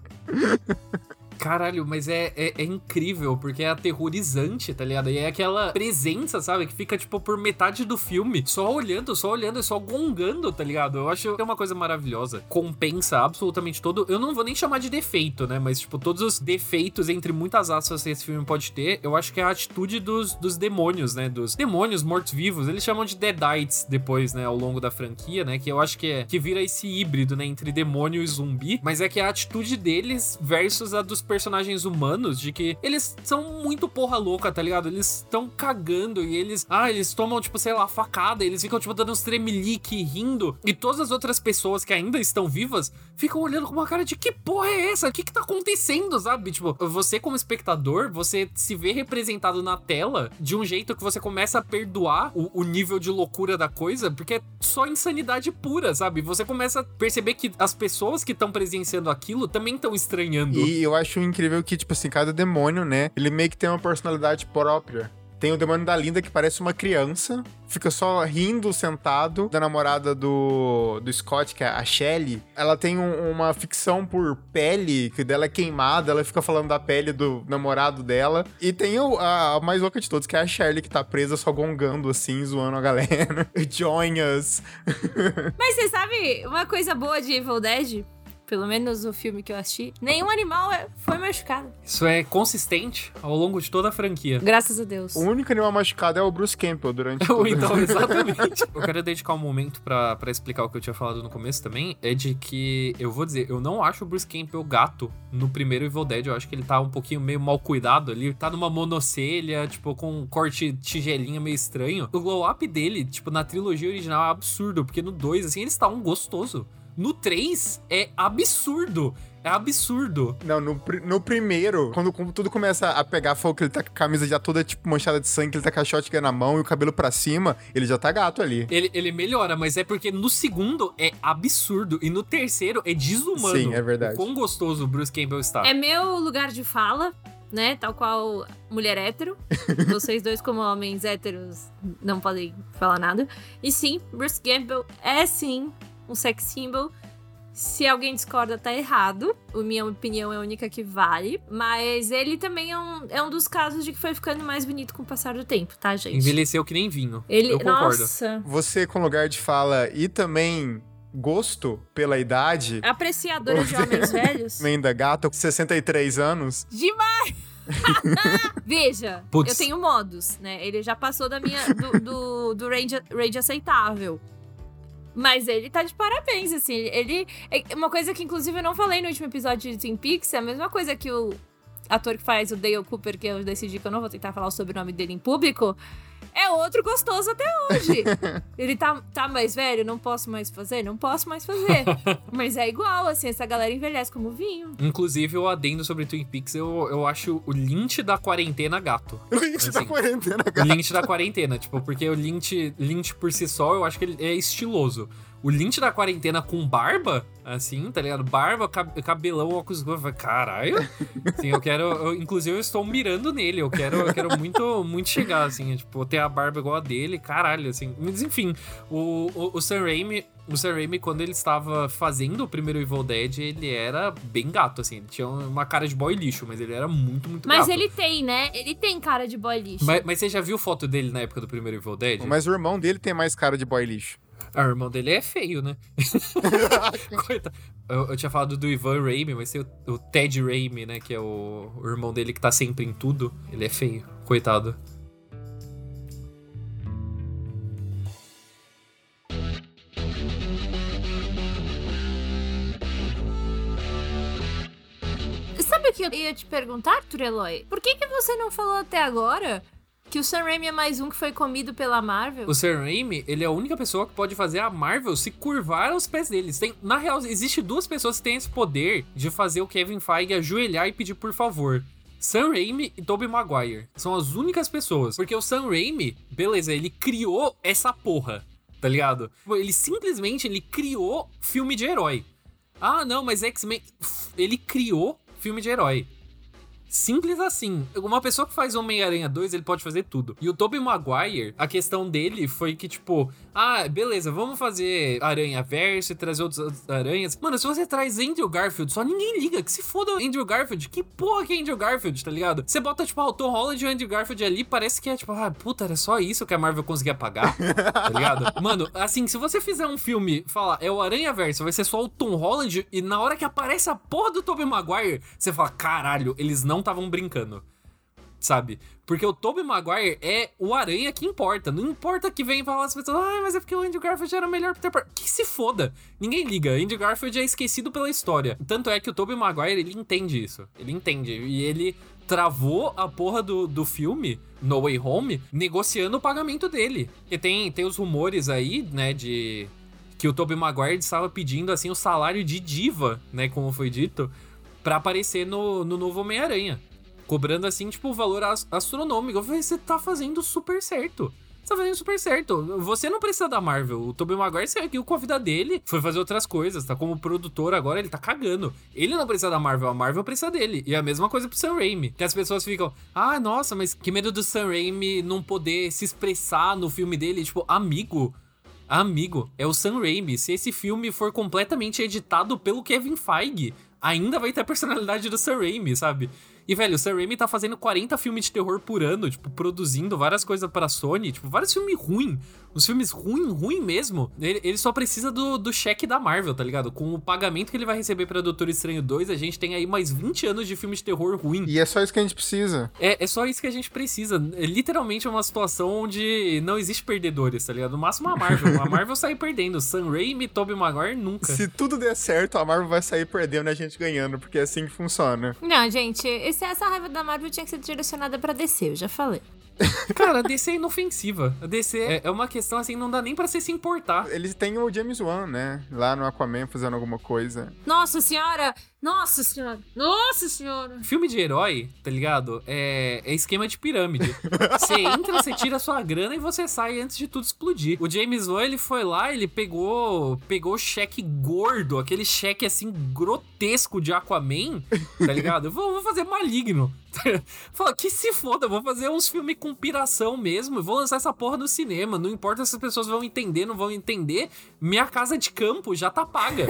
Caralho, mas é, é, é incrível, porque é aterrorizante, tá ligado? E é aquela presença, sabe? Que fica, tipo, por metade do filme, só olhando, só olhando, só gongando, tá ligado? Eu acho que é uma coisa maravilhosa. Compensa absolutamente todo... Eu não vou nem chamar de defeito, né? Mas, tipo, todos os defeitos, entre muitas aspas, que esse filme pode ter, eu acho que é a atitude dos, dos demônios, né? Dos demônios mortos-vivos. Eles chamam de Deadites depois, né? Ao longo da franquia, né? Que eu acho que é... Que vira esse híbrido, né? Entre demônio e zumbi. Mas é que a atitude deles versus a dos personagens humanos, de que eles são muito porra louca, tá ligado? Eles estão cagando e eles, ah, eles tomam, tipo, sei lá, facada, eles ficam, tipo, dando uns tremelique, rindo, e todas as outras pessoas que ainda estão vivas ficam olhando com uma cara de que porra é essa? O que que tá acontecendo, sabe? Tipo, você como espectador, você se vê representado na tela de um jeito que você começa a perdoar o, o nível de loucura da coisa, porque é só insanidade pura, sabe? Você começa a perceber que as pessoas que estão presenciando aquilo também estão estranhando. E eu acho incrível que, tipo assim, cada demônio, né, ele meio que tem uma personalidade própria. Tem o demônio da Linda, que parece uma criança, fica só rindo, sentado. Da namorada do, do Scott, que é a Shelley, ela tem um, uma ficção por pele, que dela é queimada, ela fica falando da pele do namorado dela. E tem o, a, a mais louca de todos, que é a Shirley, que tá presa só gongando, assim, zoando a galera. Join us. Mas você sabe uma coisa boa de Evil Dead? Pelo menos no filme que eu assisti, nenhum animal foi machucado. Isso é consistente ao longo de toda a franquia. Graças a Deus. O único animal machucado é o Bruce Campbell durante todo Então, exatamente. Eu quero dedicar um momento pra, pra explicar o que eu tinha falado no começo também, é de que, eu vou dizer, eu não acho o Bruce Campbell gato no primeiro Evil Dead, eu acho que ele tá um pouquinho meio mal cuidado ali, tá numa monocelha, tipo, com um corte tigelinha meio estranho. O glow-up dele, tipo, na trilogia original é absurdo, porque no dois, assim, ele está um gostoso. No três, é absurdo. É absurdo. Não, no, no primeiro, quando, quando tudo começa a pegar fogo, que ele tá com a camisa já toda, tipo, manchada de sangue, que ele tá com a shotgun na mão e o cabelo pra cima, ele já tá gato ali. Ele, ele melhora, mas é porque no segundo é absurdo e no terceiro é desumano. Sim, é verdade. O quão gostoso o Bruce Campbell está. É meu lugar de fala, né? Tal qual mulher hétero. Vocês dois, como homens héteros, não podem falar nada. E sim, Bruce Campbell é sim um sex symbol. Se alguém discorda, tá errado. A minha opinião é a única que vale. Mas ele também é um, é um dos casos de que foi ficando mais bonito com o passar do tempo, tá, gente? Envelheceu que nem vinho. Ele, Eu concordo. Nossa. Você com lugar de fala e também gosto pela idade... Apreciadora de homens velhos. Ainda gato, com sessenta e três anos. Demais! Veja, Puts. eu tenho modos, né? Ele já passou da minha, do, do, do range, range aceitável. Mas ele tá de parabéns, assim. Ele. É uma coisa que, inclusive, eu não falei no último episódio de Twin Peaks, é a mesma coisa que o ator que faz o Dale Cooper, que eu decidi que eu não vou tentar falar o sobrenome dele em público, é outro gostoso até hoje. Ele tá, tá mais velho, não posso mais fazer? Não posso mais fazer. Mas é igual, assim, essa galera envelhece como vinho. Inclusive, eu adendo sobre Twin Peaks, eu, eu acho o Lynch da quarentena gato. O Lynch assim, da quarentena, O gato. Lynch da quarentena, tipo, porque o Lynch, Lynch por si só, eu acho que ele é estiloso. O Lynch da quarentena com barba, assim, tá ligado? Barba, cab- cabelão, óculos... Caralho. Assim, eu quero... Eu, inclusive, eu estou mirando nele. Eu quero, eu quero muito, muito chegar, assim. Tipo, ter a barba igual a dele. Caralho, assim. Mas, enfim, o, o, o Sam Raimi... O Sam Raimi, quando ele estava fazendo o primeiro Evil Dead, ele era bem gato, assim. Ele tinha uma cara de boy lixo, mas ele era muito, muito Mas gato. ele tem, né? Ele tem cara de boy lixo. Mas, mas você já viu foto dele na época do primeiro Evil Dead? Mas o irmão dele tem mais cara de boy lixo. Ah, o irmão dele é feio, né? Coitado. Eu, eu tinha falado do Ivan Raimi, mas tem o, o Ted Raimi, né? Que é o, o irmão dele que tá sempre em tudo. Ele é feio. Coitado. Sabe o que eu ia te perguntar, Arthur Eloy? Por que que você não falou até agora que o Sam Raimi é mais um que foi comido pela Marvel? O Sam Raimi, ele é a única pessoa que pode fazer a Marvel se curvar aos pés deles. Tem, na real, existe duas pessoas que têm esse poder de fazer o Kevin Feige ajoelhar e pedir por favor. Sam Raimi e Tobey Maguire. São as únicas pessoas. Porque o Sam Raimi, beleza, ele criou essa porra, tá ligado? Ele simplesmente, ele criou filme de herói. Ah, não, mas X-Men... Ele criou filme de herói. Simples assim. Uma pessoa que faz Homem-Aranha dois, ele pode fazer tudo. E o Tobey Maguire, a questão dele foi que, tipo... Ah, beleza, vamos fazer Aranha-Verso e trazer outros aranhas. Mano, se você traz Andrew Garfield, só ninguém liga. Que se foda Andrew Garfield. Que porra que é Andrew Garfield, tá ligado? Você bota, tipo, ah, o Tom Holland e o Andrew Garfield ali, parece que é, tipo... Ah, puta, era só isso que a Marvel conseguia pagar, tá ligado? Mano, assim, se você fizer um filme, falar, é o Aranha-Verso, vai ser só o Tom Holland, e na hora que aparece a porra do Tobey Maguire, você fala, caralho, eles não estavam brincando, sabe? Porque o Tobey Maguire é o Aranha que importa. Não importa que vem falar as pessoas, ah, mas é porque o Andrew Garfield era melhor Peter Parker. Que se foda. Ninguém liga. Andrew Garfield é esquecido pela história. Tanto é que o Tobey Maguire, ele entende isso. Ele entende. E ele travou a porra do, do filme, No Way Home, negociando o pagamento dele. Porque tem, tem os rumores aí, né, de... que o Tobey Maguire estava pedindo, assim, o salário de diva, né, como foi dito, pra aparecer no, no novo Homem-Aranha. Cobrando, assim, tipo, o valor as- astronômico. Eu falei, você tá fazendo super certo. Você tá fazendo super certo. Você não precisa da Marvel. O Tobey Maguire seguiu com a vida dele, foi fazer outras coisas, tá? Como produtor agora, ele tá cagando. Ele não precisa da Marvel, a Marvel precisa dele. E a mesma coisa pro Sam Raimi. Que as pessoas ficam, ah, nossa, mas que medo do Sam Raimi não poder se expressar no filme dele. Tipo, amigo... Amigo, é o Sam Raimi. Se esse filme for completamente editado pelo Kevin Feige, ainda vai ter a personalidade do Sam Raimi, sabe? E, velho, o Sam Raimi tá fazendo quarenta filmes de terror por ano, tipo, produzindo várias coisas pra Sony, tipo, vários filmes ruins. Uns filmes ruim, ruim mesmo. Ele, ele só precisa do, do cheque da Marvel, tá ligado? Com o pagamento que ele vai receber pra Doutor Estranho dois, a gente tem aí mais vinte anos de filmes de terror ruim. E é só isso que a gente precisa. É, é só isso que a gente precisa. É literalmente uma situação onde não existe perdedores, tá ligado? No máximo a Marvel. A Marvel sai perdendo. Sam Raimi, Tobey Maguire, nunca. Se tudo der certo, a Marvel vai sair perdendo e a gente ganhando, porque é assim que funciona. Não, gente, esse, essa raiva da Marvel tinha que ser direcionada pra D C, eu já falei. Cara, a D C é inofensiva. A D C é, é uma questão assim, não dá nem pra você se importar. Eles têm o James Wan, né? Lá no Aquaman fazendo alguma coisa. Nossa senhora! Nossa senhora! Nossa senhora! Filme de herói, tá ligado? É, é esquema de pirâmide. Você entra, você tira a sua grana e você sai antes de tudo explodir. O James Wan, ele foi lá, ele pegou pegou o cheque gordo, aquele cheque assim grotesco de Aquaman, tá ligado? Eu vou, vou fazer Maligno. Fala, que se foda, vou fazer uns filmes com piração mesmo, vou lançar essa porra no cinema, não importa se as pessoas vão entender, não vão entender, minha casa de campo já tá paga.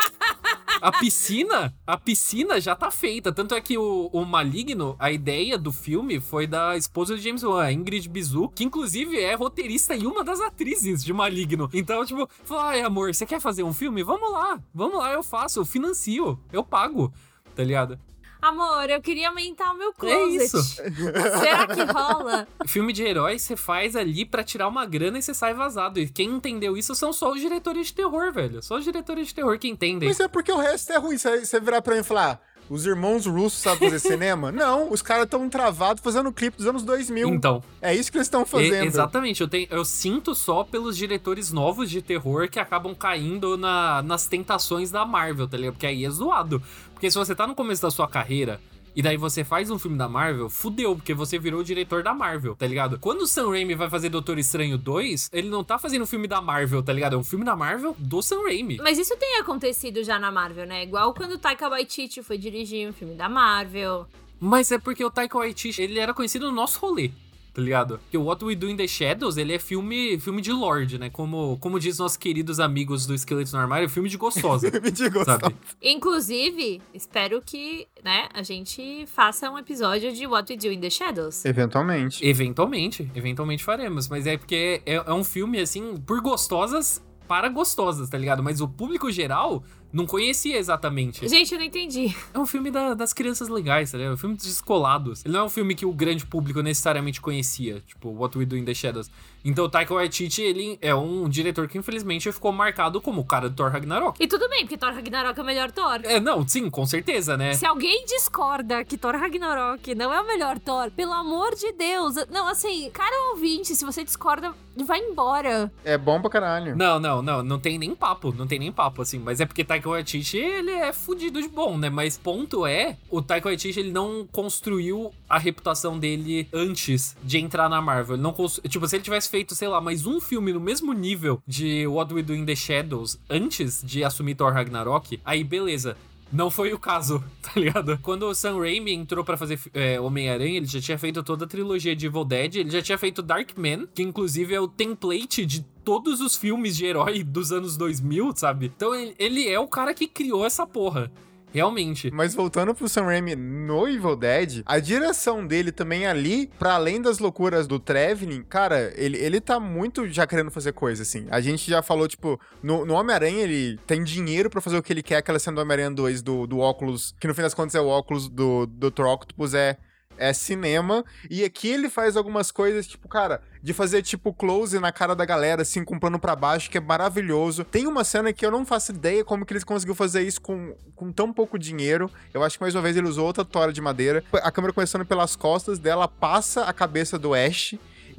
A piscina, a piscina já tá feita, tanto é que o, o Maligno, a ideia do filme foi da esposa de James Wan, a Ingrid Bizu, que inclusive é roteirista e uma das atrizes de Maligno. Então, tipo, falou, ai amor, você quer fazer um filme? Vamos lá, vamos lá, eu faço, eu financio, eu pago, tá ligado? Amor, eu queria aumentar o meu closet. É isso. Será que rola? Filme de herói você faz ali pra tirar uma grana e você sai vazado. E quem entendeu isso são só os diretores de terror, velho. Só os diretores de terror que entendem. Mas é porque o resto é ruim. Você você virar pra mim e falar... Os irmãos russos sabem fazer cinema? Não, os caras estão travados fazendo clipe dos anos dois mil. Então. É isso que eles estão fazendo. E, exatamente. Eu, tenho, eu sinto só pelos diretores novos de terror que acabam caindo na, nas tentações da Marvel, tá ligado? Porque aí é zoado. Porque se você tá no começo da sua carreira... E daí você faz um filme da Marvel, fudeu, porque você virou o diretor da Marvel, tá ligado? Quando o Sam Raimi vai fazer Doutor Estranho dois, ele não tá fazendo um filme da Marvel, tá ligado? É um filme da Marvel do Sam Raimi. Mas isso tem acontecido já na Marvel, né? Igual quando o Taika Waititi foi dirigir um filme da Marvel. Mas é porque o Taika Waititi, ele era conhecido no nosso rolê, tá ligado? Porque o What We Do in the Shadows, ele é filme, filme de lorde, né? Como, como diz nossos queridos amigos do Esqueleto no Armário, é filme de gostosa. Filme de gostosa. Sabe? Inclusive, espero que, né, a gente faça um episódio de What We Do in the Shadows. Eventualmente. Eventualmente, eventualmente faremos. Mas é porque é, é um filme, assim, por gostosas para gostosas, tá ligado? Mas o público geral não conhecia exatamente. Gente, eu não entendi. É um filme da, das crianças legais, tá ligado? É um filme dos descolados. Ele não é um filme que o grande público necessariamente conhecia, tipo, What We Do in the Shadows. Então o Taika Waititi, ele é um diretor que infelizmente ficou marcado como o cara do Thor Ragnarok. E tudo bem, porque Thor Ragnarok é o melhor Thor. É, não, sim, com certeza, né? Se alguém discorda que Thor Ragnarok não é o melhor Thor, pelo amor de Deus. Não, assim, cara ouvinte, se você discorda, vai embora. É bom pra caralho. Não, não, não, não tem nem papo, não tem nem papo, assim. Mas é porque Taika Waititi, ele é fudido de bom, né? Mas ponto é, o Taika Waititi, ele não construiu a reputação dele antes de entrar na Marvel. Ele não constru... Tipo, se ele tivesse feito, sei lá, mais um filme no mesmo nível de What We Do in the Shadows antes de assumir Thor Ragnarok, aí beleza. Não foi o caso, tá ligado? Quando o Sam Raimi entrou pra fazer é, Homem-Aranha, ele já tinha feito toda a trilogia de Evil Dead, ele já tinha feito Darkman, que inclusive é o template de todos os filmes de herói dos anos dois mil, sabe? Então ele, ele é o cara que criou essa porra. Realmente. Mas voltando pro Sam Raimi no Evil Dead, a direção dele também ali, pra além das loucuras do Traveling, cara, ele, ele tá muito já querendo fazer coisa, assim. A gente já falou, tipo, no, no Homem-Aranha ele tem dinheiro pra fazer o que ele quer, aquela cena do Homem-Aranha dois, do, do óculos, que no fim das contas é o óculos do doutor Octopus, é... é cinema, e aqui ele faz algumas coisas, tipo, cara, de fazer, tipo, close na cara da galera, assim, com um plano pra baixo, que é maravilhoso. Tem uma cena que eu não faço ideia como que eles conseguiu fazer isso com, com tão pouco dinheiro. Eu acho que, mais uma vez, ele usou outra tora de madeira. A câmera começando pelas costas dela, passa a cabeça do Ash,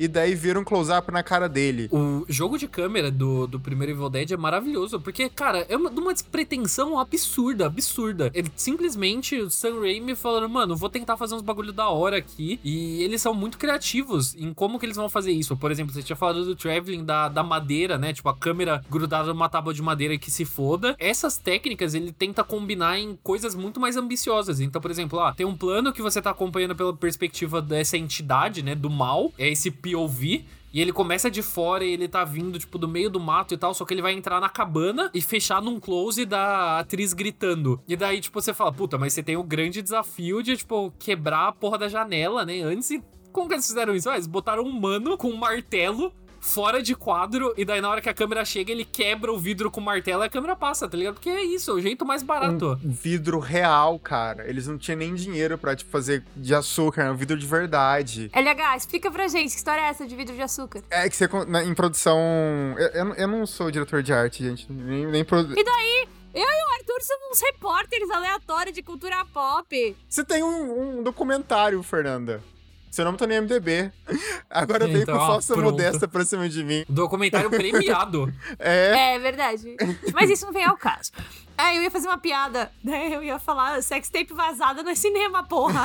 e daí vira um close-up na cara dele. O jogo de câmera do, do primeiro Evil Dead é maravilhoso, porque, cara, é uma, de uma despretensão absurda, absurda. Ele simplesmente, o Sam Raimi falando, mano, vou tentar fazer uns bagulho da hora aqui, e eles são muito criativos em como que eles vão fazer isso. Por exemplo, você tinha falado do traveling da, da madeira, né, tipo, a câmera grudada numa tábua de madeira que se foda. Essas técnicas, ele tenta combinar em coisas muito mais ambiciosas. Então, por exemplo, ah, tem um plano que você tá acompanhando pela perspectiva dessa entidade, né, do mal, é esse P O V, e ele começa de fora e ele tá vindo, tipo, do meio do mato e tal, só que ele vai entrar na cabana e fechar num close da atriz gritando. E daí, tipo, você fala, puta, mas você tem o grande desafio de, tipo, quebrar a porra da janela, né, antes. E como que eles fizeram isso? Ah, eles botaram um humano com um martelo fora de quadro, e daí na hora que a câmera chega, ele quebra o vidro com o martelo e a câmera passa, tá ligado? Porque é isso, é o jeito mais barato. Um vidro real, cara. Eles não tinham nem dinheiro pra, tipo, fazer de açúcar, é um vidro de verdade. L H, explica pra gente, que história é essa de vidro de açúcar? É que você, na- em produção... Eu, eu, eu não sou diretor de arte, gente. Nem, nem produ... E daí? Eu e o Arthur somos uns repórteres aleatórios de cultura pop. Você tem um, um documentário, Fernanda. Seu nome tá no I M D B. Agora vem Então, com ó, falsa pronto. modesta pra cima de mim. Documentário premiado. É. É verdade. Mas isso não vem ao caso. Ah, eu ia fazer uma piada, né? Eu ia falar sextape vazada no cinema, porra.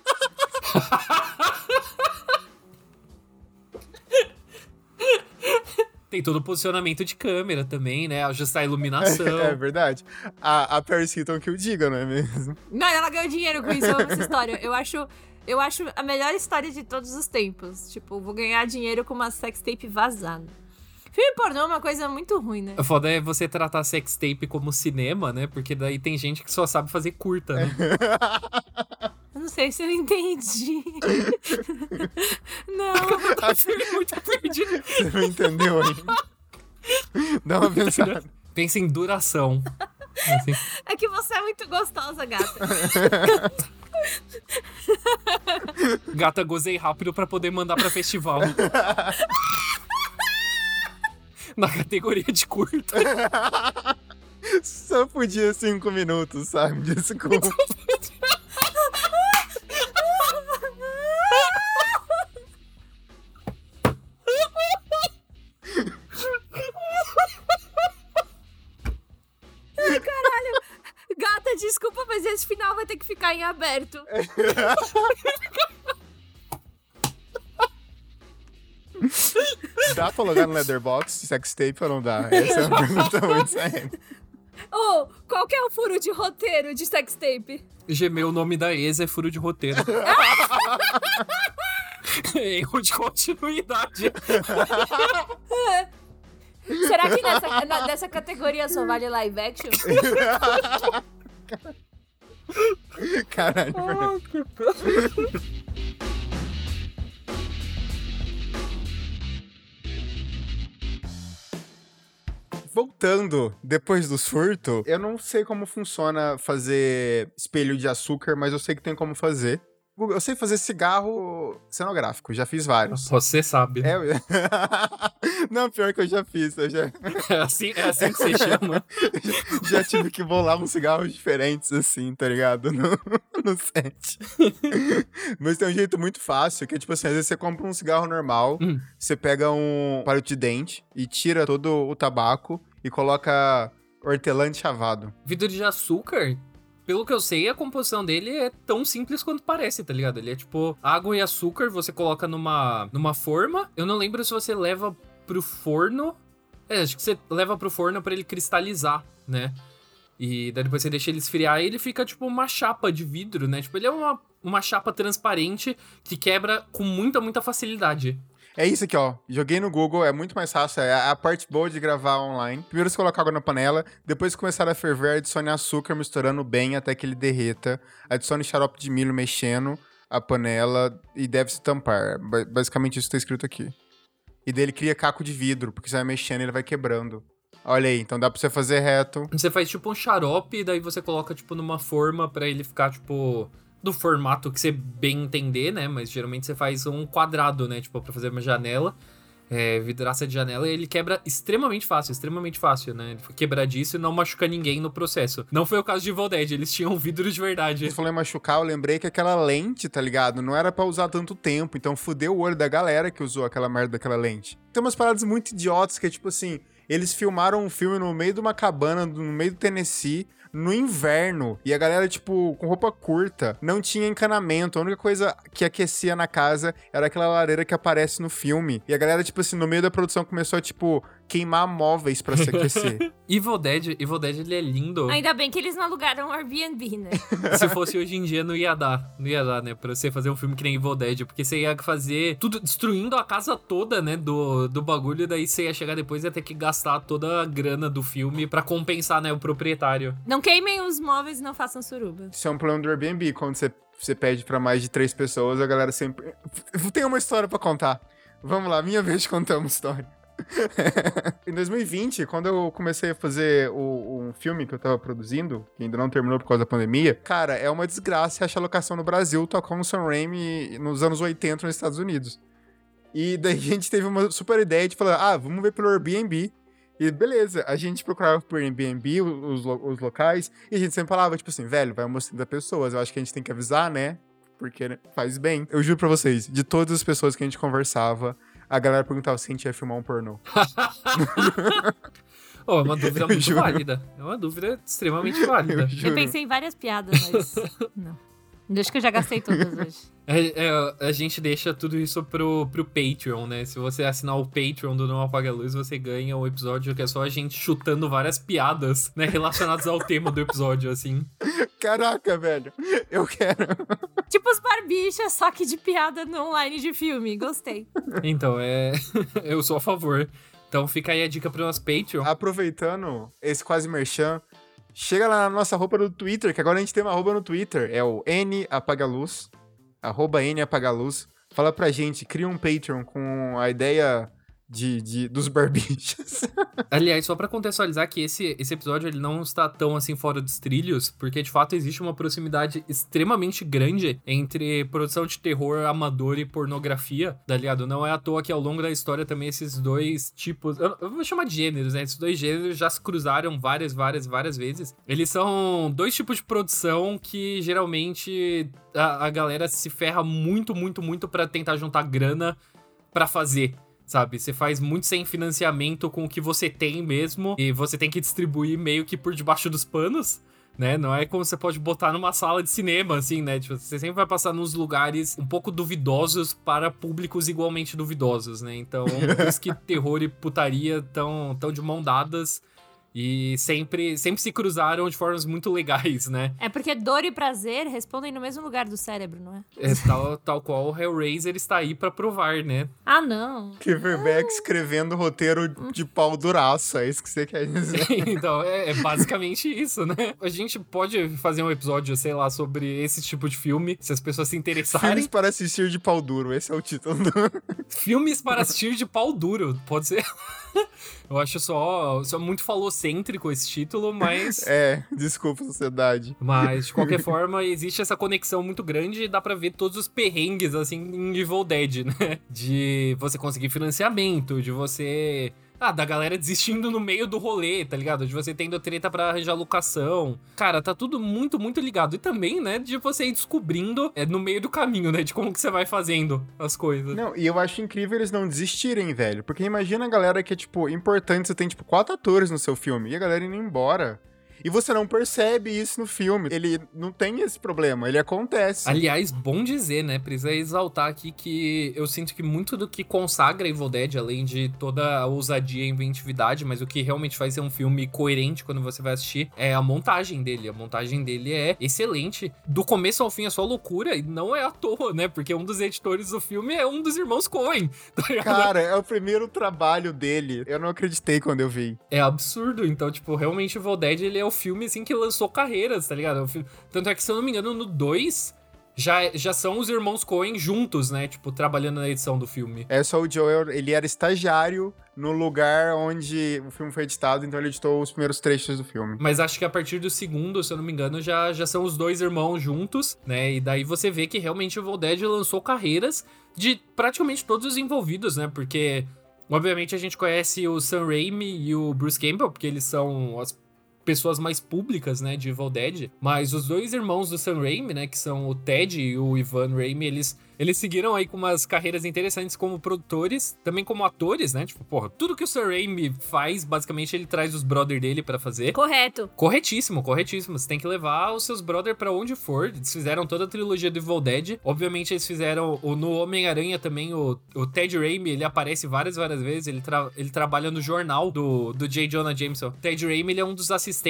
Tem todo o posicionamento de câmera também, né? Ajustar a iluminação. É verdade. A, a Paris Hilton que o diga, não é mesmo? Não, ela ganhou dinheiro com isso, eu amo essa história. Eu acho, eu acho a melhor história de todos os tempos. Tipo, vou ganhar dinheiro com uma sextape vazada. Filme pornô é uma coisa muito ruim, né? A foda é você tratar sextape como cinema, né? Porque daí tem gente que só sabe fazer curta, né? Eu não sei se eu entendi. Não. Eu fiquei muito perdido. Você não entendeu ainda? Dá uma pensada. Pensa em duração. Assim. É que você é muito gostosa, gata. Gata, gozei rápido pra poder mandar pra festival. Na categoria de curta. Só podia cinco minutos, sabe? Desculpa. Caralho. Gata, desculpa, mas esse final vai ter que ficar em aberto. Dá pra logar no Letterboxd sextape ou não dá? Essa é uma pergunta muito séria. Ô, oh, qual que é o furo de roteiro de sextape? Gemeu, o nome da ex é furo de roteiro. Erro de continuidade. Será que nessa, na, nessa categoria só vale live action? Caralho, Fernando. Voltando, depois do surto, eu não sei como funciona fazer espelho de açúcar, mas eu sei que tem como fazer. Eu sei fazer cigarro cenográfico, já fiz vários. Você sabe. É, eu... Não, pior que eu já fiz. Eu já... É assim, é assim que você chama. Já tive que bolar uns cigarros diferentes, assim, tá ligado? No, no set. Mas tem um jeito muito fácil, que é tipo assim, às vezes você compra um cigarro normal, Hum. você pega um palito de dente e tira todo o tabaco e coloca hortelã chavado. Vidro de açúcar, pelo que eu sei, a composição dele é tão simples quanto parece, tá ligado? Ele é tipo água e açúcar, você coloca numa, numa forma. Eu não lembro se você leva pro forno. É, acho que você leva pro forno pra ele cristalizar, né? E daí depois você deixa ele esfriar e ele fica tipo uma chapa de vidro, né? Tipo, ele é uma, uma chapa transparente que quebra com muita, muita facilidade. É isso aqui, ó. Joguei no Google, é muito mais fácil. É a parte boa de gravar online. Primeiro você coloca água na panela, depois que começar a ferver, adicione açúcar misturando bem até que ele derreta. Adicione xarope de milho mexendo a panela e deve-se tampar. Ba- Basicamente isso tá escrito aqui. E daí ele cria caco de vidro, porque você vai mexendo e ele vai quebrando. Olha aí, então dá pra você fazer reto. Você faz tipo um xarope e daí você coloca tipo numa forma pra ele ficar tipo do formato que você bem entender, né? Mas geralmente você faz um quadrado, né? Tipo, pra fazer uma janela. é, vidraça de janela, e ele quebra extremamente fácil, extremamente fácil, né? Ele foi quebradiço e não machuca ninguém no processo. Não foi o caso de Evil Dead, eles tinham vidro de verdade. Você falou em machucar, eu lembrei que aquela lente, tá ligado? Não era pra usar tanto tempo, então fudeu o olho da galera que usou aquela merda daquela lente. Tem umas paradas muito idiotas que é tipo assim, eles filmaram um filme no meio de uma cabana, no meio do Tennessee, no inverno, e a galera, tipo, com roupa curta, não tinha encanamento, a única coisa que aquecia na casa era aquela lareira que aparece no filme, e a galera, tipo assim, no meio da produção começou a, tipo, queimar móveis pra se aquecer. Evil Dead, Evil Dead, ele é lindo. Ainda bem que eles não alugaram um Airbnb, né? Se fosse hoje em dia, não ia dar, não ia dar, né, pra você fazer um filme que nem Evil Dead, porque você ia fazer tudo, destruindo a casa toda, né, do, do bagulho, e daí você ia chegar depois e ia ter que gastar toda a grana do filme pra compensar, né, o proprietário. Não queimem os móveis e não façam suruba. Isso é um problema do Airbnb, quando você, você pede pra mais de três pessoas, a galera sempre... Tem uma história pra contar. Vamos lá, minha vez de contar uma história. Em dois mil e vinte, quando eu comecei a fazer o, um filme que eu tava produzindo, que ainda não terminou por causa da pandemia, cara, é uma desgraça achar locação no Brasil, tocar um Sam Raimi nos anos oitenta nos Estados Unidos. E daí a gente teve uma super ideia de falar, ah, vamos ver pelo Airbnb. E beleza, a gente procurava por Airbnb os, os locais, e a gente sempre falava, tipo assim, velho, vai umas trinta pessoas, eu acho que a gente tem que avisar, né? Porque né, faz bem. Eu juro pra vocês, de todas as pessoas que a gente conversava, a galera perguntava se a gente ia filmar um pornô. Oh, é uma dúvida muito válida. É uma dúvida extremamente válida. Eu, eu pensei em várias piadas, mas não. Acho que eu já gastei todas hoje. É, é, a gente deixa tudo isso pro, pro Patreon, né? Se você assinar o Patreon do Não Apaga a Luz, você ganha um episódio que é só a gente chutando várias piadas, né? Relacionadas ao tema do episódio, assim. Caraca, velho. Eu quero. Tipo os barbichas, só que de piada no online de filme. Gostei. Então, é... eu sou a favor. Então fica aí a dica pro nosso Patreon. Aproveitando esse quase merchan, chega lá na nossa arroba do Twitter, que agora a gente tem uma arroba no Twitter. É o N Apagaluz. Arroba N Apagaluz. Fala pra gente, cria um Patreon com a ideia de, de, dos barbichas. Aliás, só pra contextualizar que esse, esse episódio ele não está tão assim fora dos trilhos, porque de fato existe uma proximidade extremamente grande entre produção de terror amador e pornografia, tá ligado? Não é à toa que ao longo da história também esses dois tipos, eu, eu vou chamar de gêneros, né? Esses dois gêneros já se cruzaram várias, várias, várias vezes. Eles são dois tipos de produção que geralmente a, a galera se ferra muito, muito, muito pra tentar juntar grana pra fazer. Sabe, você faz muito sem financiamento com o que você tem mesmo, e você tem que distribuir meio que por debaixo dos panos, né? Não é como você pode botar numa sala de cinema, assim, né? Tipo, você sempre vai passar nos lugares um pouco duvidosos para públicos igualmente duvidosos, né? Então, por isso que terror e putaria estão tão de mão dadas. E sempre, sempre se cruzaram de formas muito legais, né? É porque dor e prazer respondem no mesmo lugar do cérebro, não é? É tal, tal qual o Hellraiser está aí pra provar, né? Ah, não. Kiverbeck escrevendo roteiro de pau duraço, é isso que você quer dizer. Então, é, é basicamente isso, né? A gente pode fazer um episódio, sei lá, sobre esse tipo de filme, se as pessoas se interessarem. Filmes para assistir de pau duro, esse é o título do... Filmes para assistir de pau duro, pode ser... Eu acho só, só muito falocêntrico esse título, mas... É, desculpa, sociedade. Mas, de qualquer forma, existe essa conexão muito grande e dá pra ver todos os perrengues, assim, em Evil Dead, né? De você conseguir financiamento, de você... Ah, da galera desistindo no meio do rolê, tá ligado? De você tendo treta pra arranjar locação. Cara, tá tudo muito, muito ligado. E também, né, de você ir descobrindo é, no meio do caminho, né? De como que você vai fazendo as coisas. Não, e eu acho incrível eles não desistirem, velho. Porque imagina a galera que é, tipo, importante. Você tem, tipo, quatro atores no seu filme. E a galera indo embora. E você não percebe isso no filme. Ele não tem esse problema, ele acontece. Aliás, bom dizer, né? Precisa exaltar aqui que eu sinto que muito do que consagra Evil Dead, além de toda a ousadia e inventividade, mas o que realmente faz ser um filme coerente quando você vai assistir, é a montagem dele. A montagem dele é excelente. Do começo ao fim é só loucura, e não é à toa, né? Porque um dos editores do filme é um dos irmãos Coen. Tá ligado? Cara, é o primeiro trabalho dele. Eu não acreditei quando eu vi. É absurdo. Então, tipo, realmente Evil Dead, ele é o filme, assim, que lançou carreiras, tá ligado? Tanto é que, se eu não me engano, no dois já, já são os irmãos Coen juntos, né? Tipo, trabalhando na edição do filme. É, só o Joel, ele era estagiário no lugar onde o filme foi editado, então ele editou os primeiros trechos do filme. Mas acho que a partir do segundo, se eu não me engano, já, já são os dois irmãos juntos, né? E daí você vê que realmente o Evil Dead lançou carreiras de praticamente todos os envolvidos, né? Porque... Obviamente a gente conhece o Sam Raimi e o Bruce Campbell, porque eles são as pessoas mais públicas, né, de Evil Dead, mas os dois irmãos do Sam Raimi, né, que são o Ted e o Ivan Raimi, eles, eles seguiram aí com umas carreiras interessantes como produtores, também como atores, né, tipo, porra, tudo que o Sam Raimi faz, basicamente ele traz os brother dele pra fazer. Correto. Corretíssimo, corretíssimo, você tem que levar os seus brother pra onde for, eles fizeram toda a trilogia do Evil Dead, obviamente eles fizeram o, no Homem-Aranha também, o, o Ted Raimi, ele aparece várias, várias vezes, ele, tra- ele trabalha no jornal do, do J. Jonah Jameson. O Ted Raimi, ele é um dos assistentes.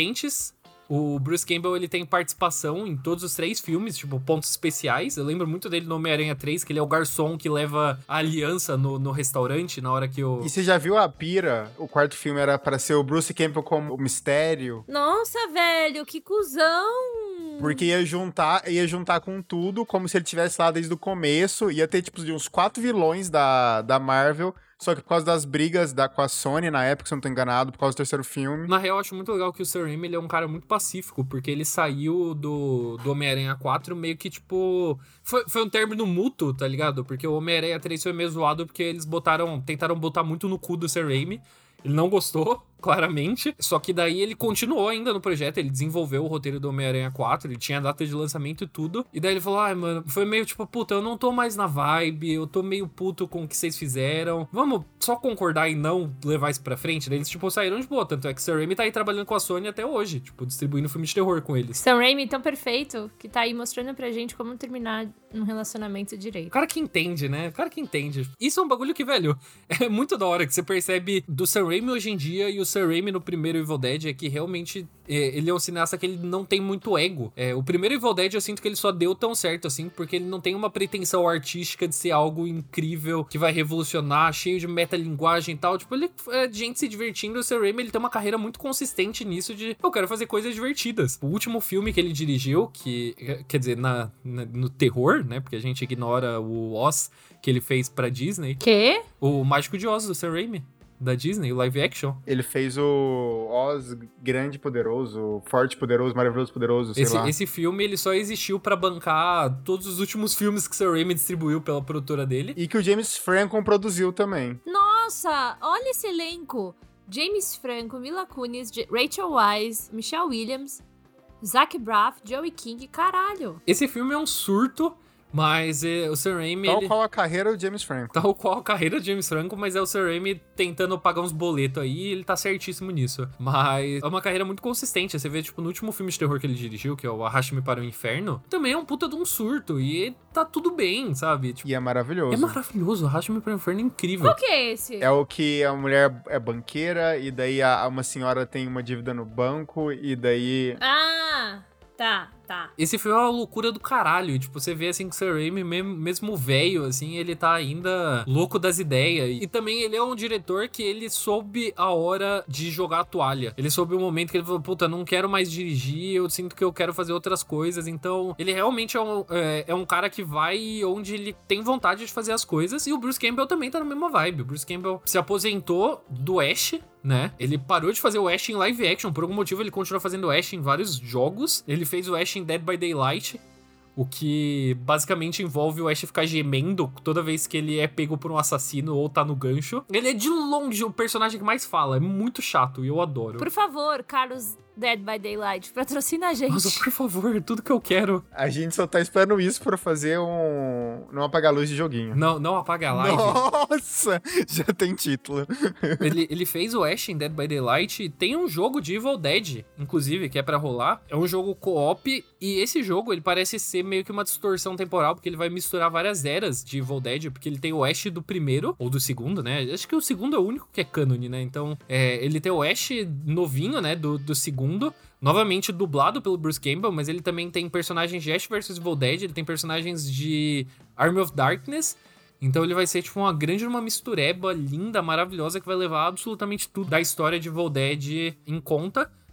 O Bruce Campbell, ele tem participação em todos os três filmes, tipo, pontos especiais. Eu lembro muito dele no Homem-Aranha três, que ele é o garçom que leva a aliança no, no restaurante na hora que o... E você já viu a pira? O quarto filme era pra ser o Bruce Campbell como o mistério. Nossa, velho, que cuzão! Porque ia juntar, ia juntar com tudo, como se ele tivesse lá desde o começo. Ia ter, tipo, de uns quatro vilões da, da Marvel. Só que por causa das brigas da, com a Sony, na época, se eu não tô enganado, por causa do terceiro filme. Na real, eu acho muito legal que o Sam Raimi, ele é um cara muito pacífico, porque ele saiu do, do Homem-Aranha quatro meio que, tipo... Foi, foi um término mútuo, tá ligado? Porque o Homem-Aranha três foi meio zoado porque eles botaram... Tentaram botar muito no cu do Sam Raimi. Ele não gostou, claramente. Só que daí ele continuou ainda no projeto. Ele desenvolveu o roteiro do Homem-Aranha quatro. Ele tinha a data de lançamento e tudo. E daí ele falou, ai, mano, foi meio tipo, puta, eu não tô mais na vibe. Eu tô meio puto com o que vocês fizeram. Vamos só concordar e não levar isso pra frente? Daí eles, tipo, saíram de boa. Tanto é que o Sam Raimi tá aí trabalhando com a Sony até hoje. Tipo, distribuindo filme de terror com eles. Sam Raimi tão perfeito, que tá aí mostrando pra gente como terminar um relacionamento direito. O cara que entende, né? O cara que entende. Isso é um bagulho que, velho, é muito da hora que você percebe do Sam Raimi hoje em dia e o Sam Raimi no primeiro Evil Dead é que realmente é, ele é um cineasta que ele não tem muito ego. É, o primeiro Evil Dead eu sinto que ele só deu tão certo assim porque ele não tem uma pretensão artística de ser algo incrível que vai revolucionar, cheio de metalinguagem e tal. Tipo, ele é de gente se divertindo. O Sam Raimi, ele tem uma carreira muito consistente nisso de eu quero fazer coisas divertidas. O último filme que ele dirigiu, que quer dizer, na, na no terror, né? Porque a gente ignora o Oz que ele fez pra Disney. Quê? O Mágico de Oz do Sam Raimi. Da Disney, o live action. Ele fez o Oz grande, poderoso, forte, poderoso, maravilhoso, poderoso, sei esse, lá. Esse filme, ele só existiu pra bancar todos os últimos filmes que o Sam Raimi distribuiu pela produtora dele. E que o James Franco produziu também. Nossa, olha esse elenco. James Franco, Mila Kunis, J- Rachel Weisz, Michelle Williams, Zach Braff, Joey King, caralho. Esse filme é um surto, mas é, o Sam Raimi... Tal ele... qual a carreira do James Franco. Tal qual a carreira do James Franco, mas é o Sam Raimi tentando pagar uns boletos aí, e ele tá certíssimo nisso. Mas é uma carreira muito consistente. Você vê, tipo, no último filme de terror que ele dirigiu, que é o Arraste-me para o Inferno, também é um puta de um surto, e tá tudo bem, sabe? Tipo, E é maravilhoso. é maravilhoso, Arraste-me para o Inferno é incrível. Qual que é esse? É o que a mulher é banqueira, e daí a, uma senhora tem uma dívida no banco, e daí... Ah, tá, tá. Esse filme é uma loucura do caralho. Tipo, você vê assim que o Sam Raimi, mesmo, mesmo velho, assim, ele tá ainda louco das ideias. E também ele é um diretor que ele soube a hora de jogar a toalha. Ele soube o momento que ele falou, puta, não quero mais dirigir, eu sinto que eu quero fazer outras coisas. Então, ele realmente é um, é, é um cara que vai onde ele tem vontade de fazer as coisas. E o Bruce Campbell também tá na mesma vibe. O Bruce Campbell se aposentou do Ash, né? Ele parou de fazer o Ash em live action. Por algum motivo, ele continua fazendo o Ash em vários jogos. Ele fez o Ash em Dead by Daylight, o que basicamente envolve o Ash ficar gemendo toda vez que ele é pego por um assassino ou tá no gancho. Ele é de longe o personagem que mais fala, é muito chato e eu adoro. Por favor, Carlos Dead by Daylight, patrocina a gente. Nossa, por favor, tudo que eu quero. A gente só tá esperando isso pra fazer um... Não apagar a luz de joguinho. Não, não apaga a live. Nossa! Já tem título. Ele, ele fez o Ash em Dead by Daylight. Tem um jogo de Evil Dead, inclusive, que é pra rolar. É um jogo co-op. E esse jogo, ele parece ser meio que uma distorção temporal, porque ele vai misturar várias eras de Evil Dead, porque ele tem o Ash do primeiro, ou do segundo, né? Acho que o segundo é o único que é cânone, né? Então, é, ele tem o Ash novinho, né? Do, do segundo. Novamente dublado pelo Bruce Campbell, mas ele também tem personagens de Ash versus. Evil Dead, ele tem personagens de Army of Darkness. Então ele vai ser tipo uma grande uma mistureba linda, maravilhosa, que vai levar absolutamente tudo da história de Evil Dead em conta.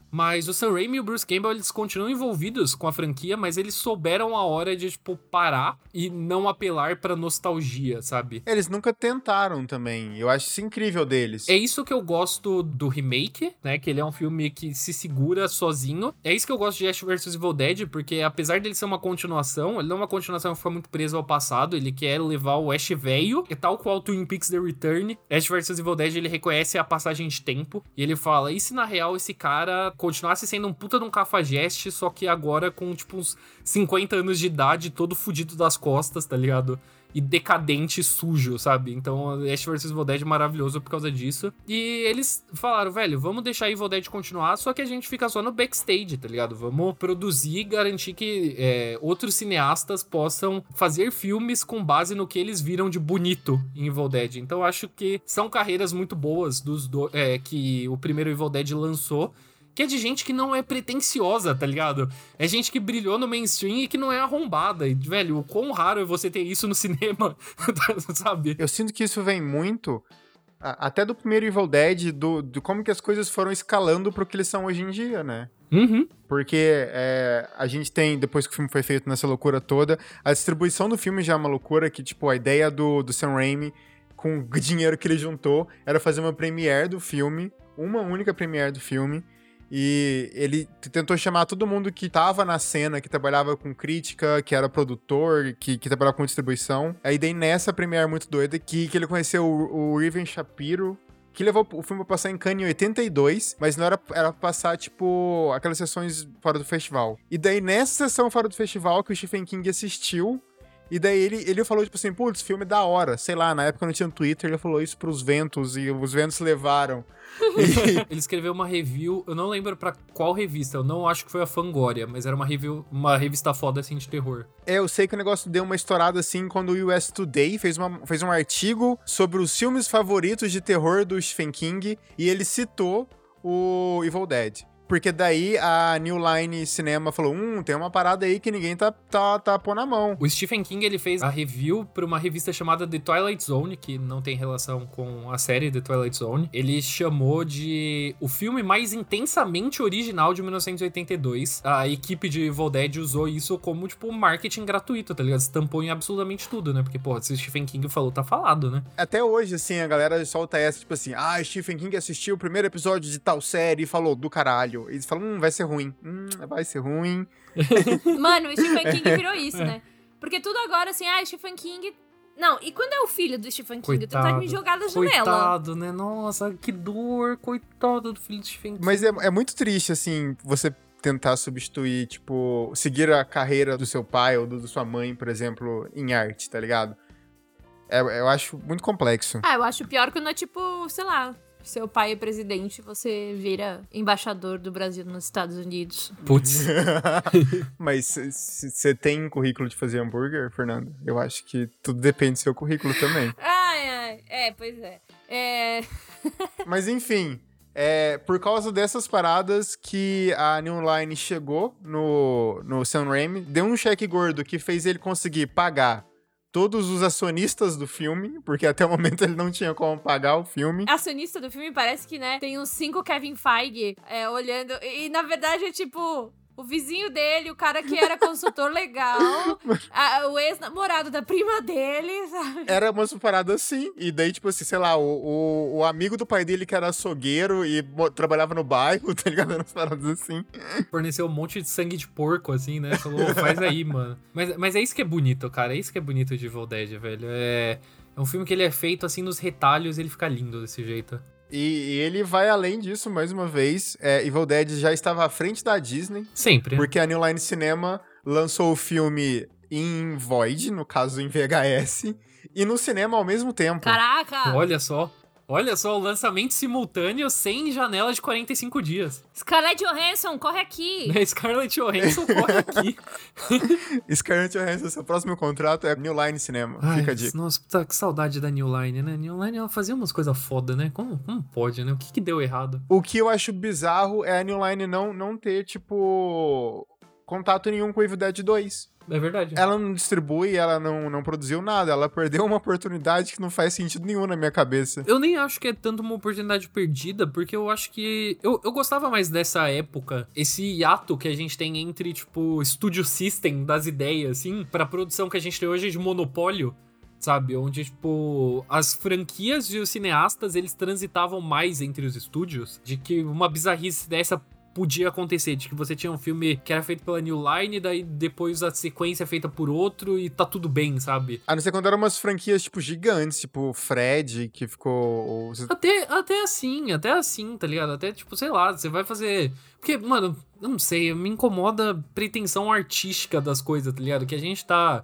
Mas o Sam Raimi e o Bruce Campbell, eles continuam envolvidos com a franquia, mas eles souberam a hora de, tipo, parar e não apelar pra nostalgia, sabe? Eles nunca tentaram também. Eu acho isso incrível deles. É isso que eu gosto do remake, né? Que ele é um filme que se segura sozinho. É isso que eu gosto de Ash versus. Evil Dead, porque apesar dele ser uma continuação, ele não é uma continuação que foi muito preso ao passado, ele quer levar o Ash velho, e tal qual Twin Peaks The Return, Ash versus. Evil Dead, ele reconhece a passagem de tempo, e ele fala, e se na real esse cara continuasse sendo um puta de um cafajeste, só que agora com, tipo, uns cinquenta anos de idade, todo fudido das costas, tá ligado? E decadente e sujo, sabe? Então, Ash versus. Evil Dead é maravilhoso por causa disso. E eles falaram, velho, vamos deixar Evil Dead continuar, só que a gente fica só no backstage, tá ligado? Vamos produzir e garantir que é, outros cineastas possam fazer filmes com base no que eles viram de bonito em Evil Dead. Então, acho que são carreiras muito boas dos do, é, que o primeiro Evil Dead lançou, que é de gente que não é pretenciosa, tá ligado? É gente que brilhou no mainstream e que não é arrombada. E, velho, o quão raro é você ter isso no cinema, sabe? Eu sinto que isso vem muito, a- até do primeiro Evil Dead, do, do como que as coisas foram escalando pro que eles são hoje em dia, né? Uhum. Porque é, a gente tem, depois que o filme foi feito nessa loucura toda, a distribuição do filme já é uma loucura, que, tipo, a ideia do, do Sam Raimi, com o dinheiro que ele juntou, era fazer uma premiere do filme, uma única premiere do filme, e ele tentou chamar todo mundo que tava na cena, que trabalhava com crítica, que era produtor, que, que trabalhava com distribuição. Aí daí nessa premiere muito doida que, que ele conheceu o, o Irving Shapiro, que levou o filme pra passar em Cannes em oitenta e dois, mas não era, era pra passar, tipo, aquelas sessões fora do festival. E daí nessa sessão fora do festival que o Stephen King assistiu, e daí ele, ele falou, tipo assim, putz, filme é da hora. Sei lá, na época não tinha Twitter, ele falou isso pros ventos, e os ventos levaram. E... Ele escreveu uma review, eu não lembro pra qual revista, eu não acho que foi a Fangoria, mas era uma review, uma revista foda assim de terror. É, eu sei que o negócio deu uma estourada assim quando o U S Today fez, uma, fez um artigo sobre os filmes favoritos de terror do Stephen King, e ele citou o Evil Dead. Porque daí a New Line Cinema falou, hum, tem uma parada aí que ninguém tá, tá, tá pondo na mão. O Stephen King, ele fez a review pra uma revista chamada The Twilight Zone, que não tem relação com a série The Twilight Zone. Ele chamou de o filme mais intensamente original de mil novecentos e oitenta e dois. A equipe de Evil Dead usou isso como, tipo, marketing gratuito, tá ligado? Estampou em absolutamente tudo, né? Porque, porra, se o Stephen King falou, tá falado, né? Até hoje, assim, a galera solta essa, tipo assim, ah, Stephen King assistiu o primeiro episódio de tal série e falou do caralho. E eles falam, hum, vai ser ruim. Hum, vai ser ruim. Mano, o Stephen King virou isso, né? Porque tudo agora, assim, ah, Stephen King... Não, e quando é o filho do Stephen King? Eu tenho me jogar da janela. Coitado, né? Nossa, que dor. Coitado do filho do Stephen King. Mas é, é muito triste, assim, você tentar substituir, tipo, seguir a carreira do seu pai ou do, da sua mãe, por exemplo, em arte, tá ligado? É, eu acho muito complexo. Ah, eu acho pior quando é tipo, sei lá... Seu pai é presidente, você vira embaixador do Brasil nos Estados Unidos. Putz. Mas você tem currículo de fazer hambúrguer, Fernando? Eu acho que tudo depende do seu currículo também. Ai, ai. É, pois é. É... Mas enfim, é por causa dessas paradas que a New Line chegou no, no Sam Raimi, deu um cheque gordo que fez ele conseguir pagar todos os acionistas do filme, porque até o momento ele não tinha como pagar o filme. Acionista do filme parece que, né, tem uns cinco Kevin Feige é, olhando, e, e na verdade é tipo... O vizinho dele, o cara que era consultor legal, a, o ex-namorado da prima dele, sabe? Era uma parada assim. E daí, tipo assim, sei lá, o, o, o amigo do pai dele que era açougueiro e mo- trabalhava no bairro, tá ligado? Umas paradas assim. Forneceu um monte de sangue de porco, assim, né? Falou, faz aí, mano. Mas, mas é isso que é bonito, cara. É isso que é bonito de Evil Dead, velho. É, é um filme que ele é feito, assim, nos retalhos, ele fica lindo desse jeito. E, e ele vai além disso, mais uma vez. É, Evil Dead já estava à frente da Disney. Sempre. Porque a New Line Cinema lançou o filme em Void, no caso em V H S, e no cinema ao mesmo tempo. Caraca! Olha só. Olha só, o lançamento simultâneo sem janela de quarenta e cinco dias. Scarlett Johansson, corre aqui! Scarlett Johansson, corre aqui. Scarlett Johansson, seu próximo contrato é New Line Cinema. Ai, Fica a dica. nossa, tá, que saudade da New Line, né? New Line, ela fazia umas coisas foda, né? Como, como pode, né? O que que deu errado? O que eu acho bizarro é a New Line não, não ter, tipo, contato nenhum com o Evil Dead dois. é verdade. Ela não distribui, ela não, não produziu nada. Ela perdeu uma oportunidade que não faz sentido nenhum na minha cabeça. Eu nem acho que é tanto uma oportunidade perdida, porque eu acho que... Eu, eu gostava mais dessa época, esse hiato que a gente tem entre, tipo, Studio System das ideias, assim, pra produção que a gente tem hoje de monopólio, sabe? Onde, tipo, as franquias e os cineastas, eles transitavam mais entre os estúdios, de que uma bizarrice dessa podia acontecer, de que você tinha um filme que era feito pela New Line, daí depois a sequência é feita por outro e tá tudo bem, sabe? A não ser quando eram umas franquias, tipo, gigantes, tipo Fred, que ficou... Até, até assim, até assim, tá ligado? Até, tipo, sei lá, você vai fazer... Porque, mano, eu não sei, me incomoda a pretensão artística das coisas, tá ligado? Que a gente tá...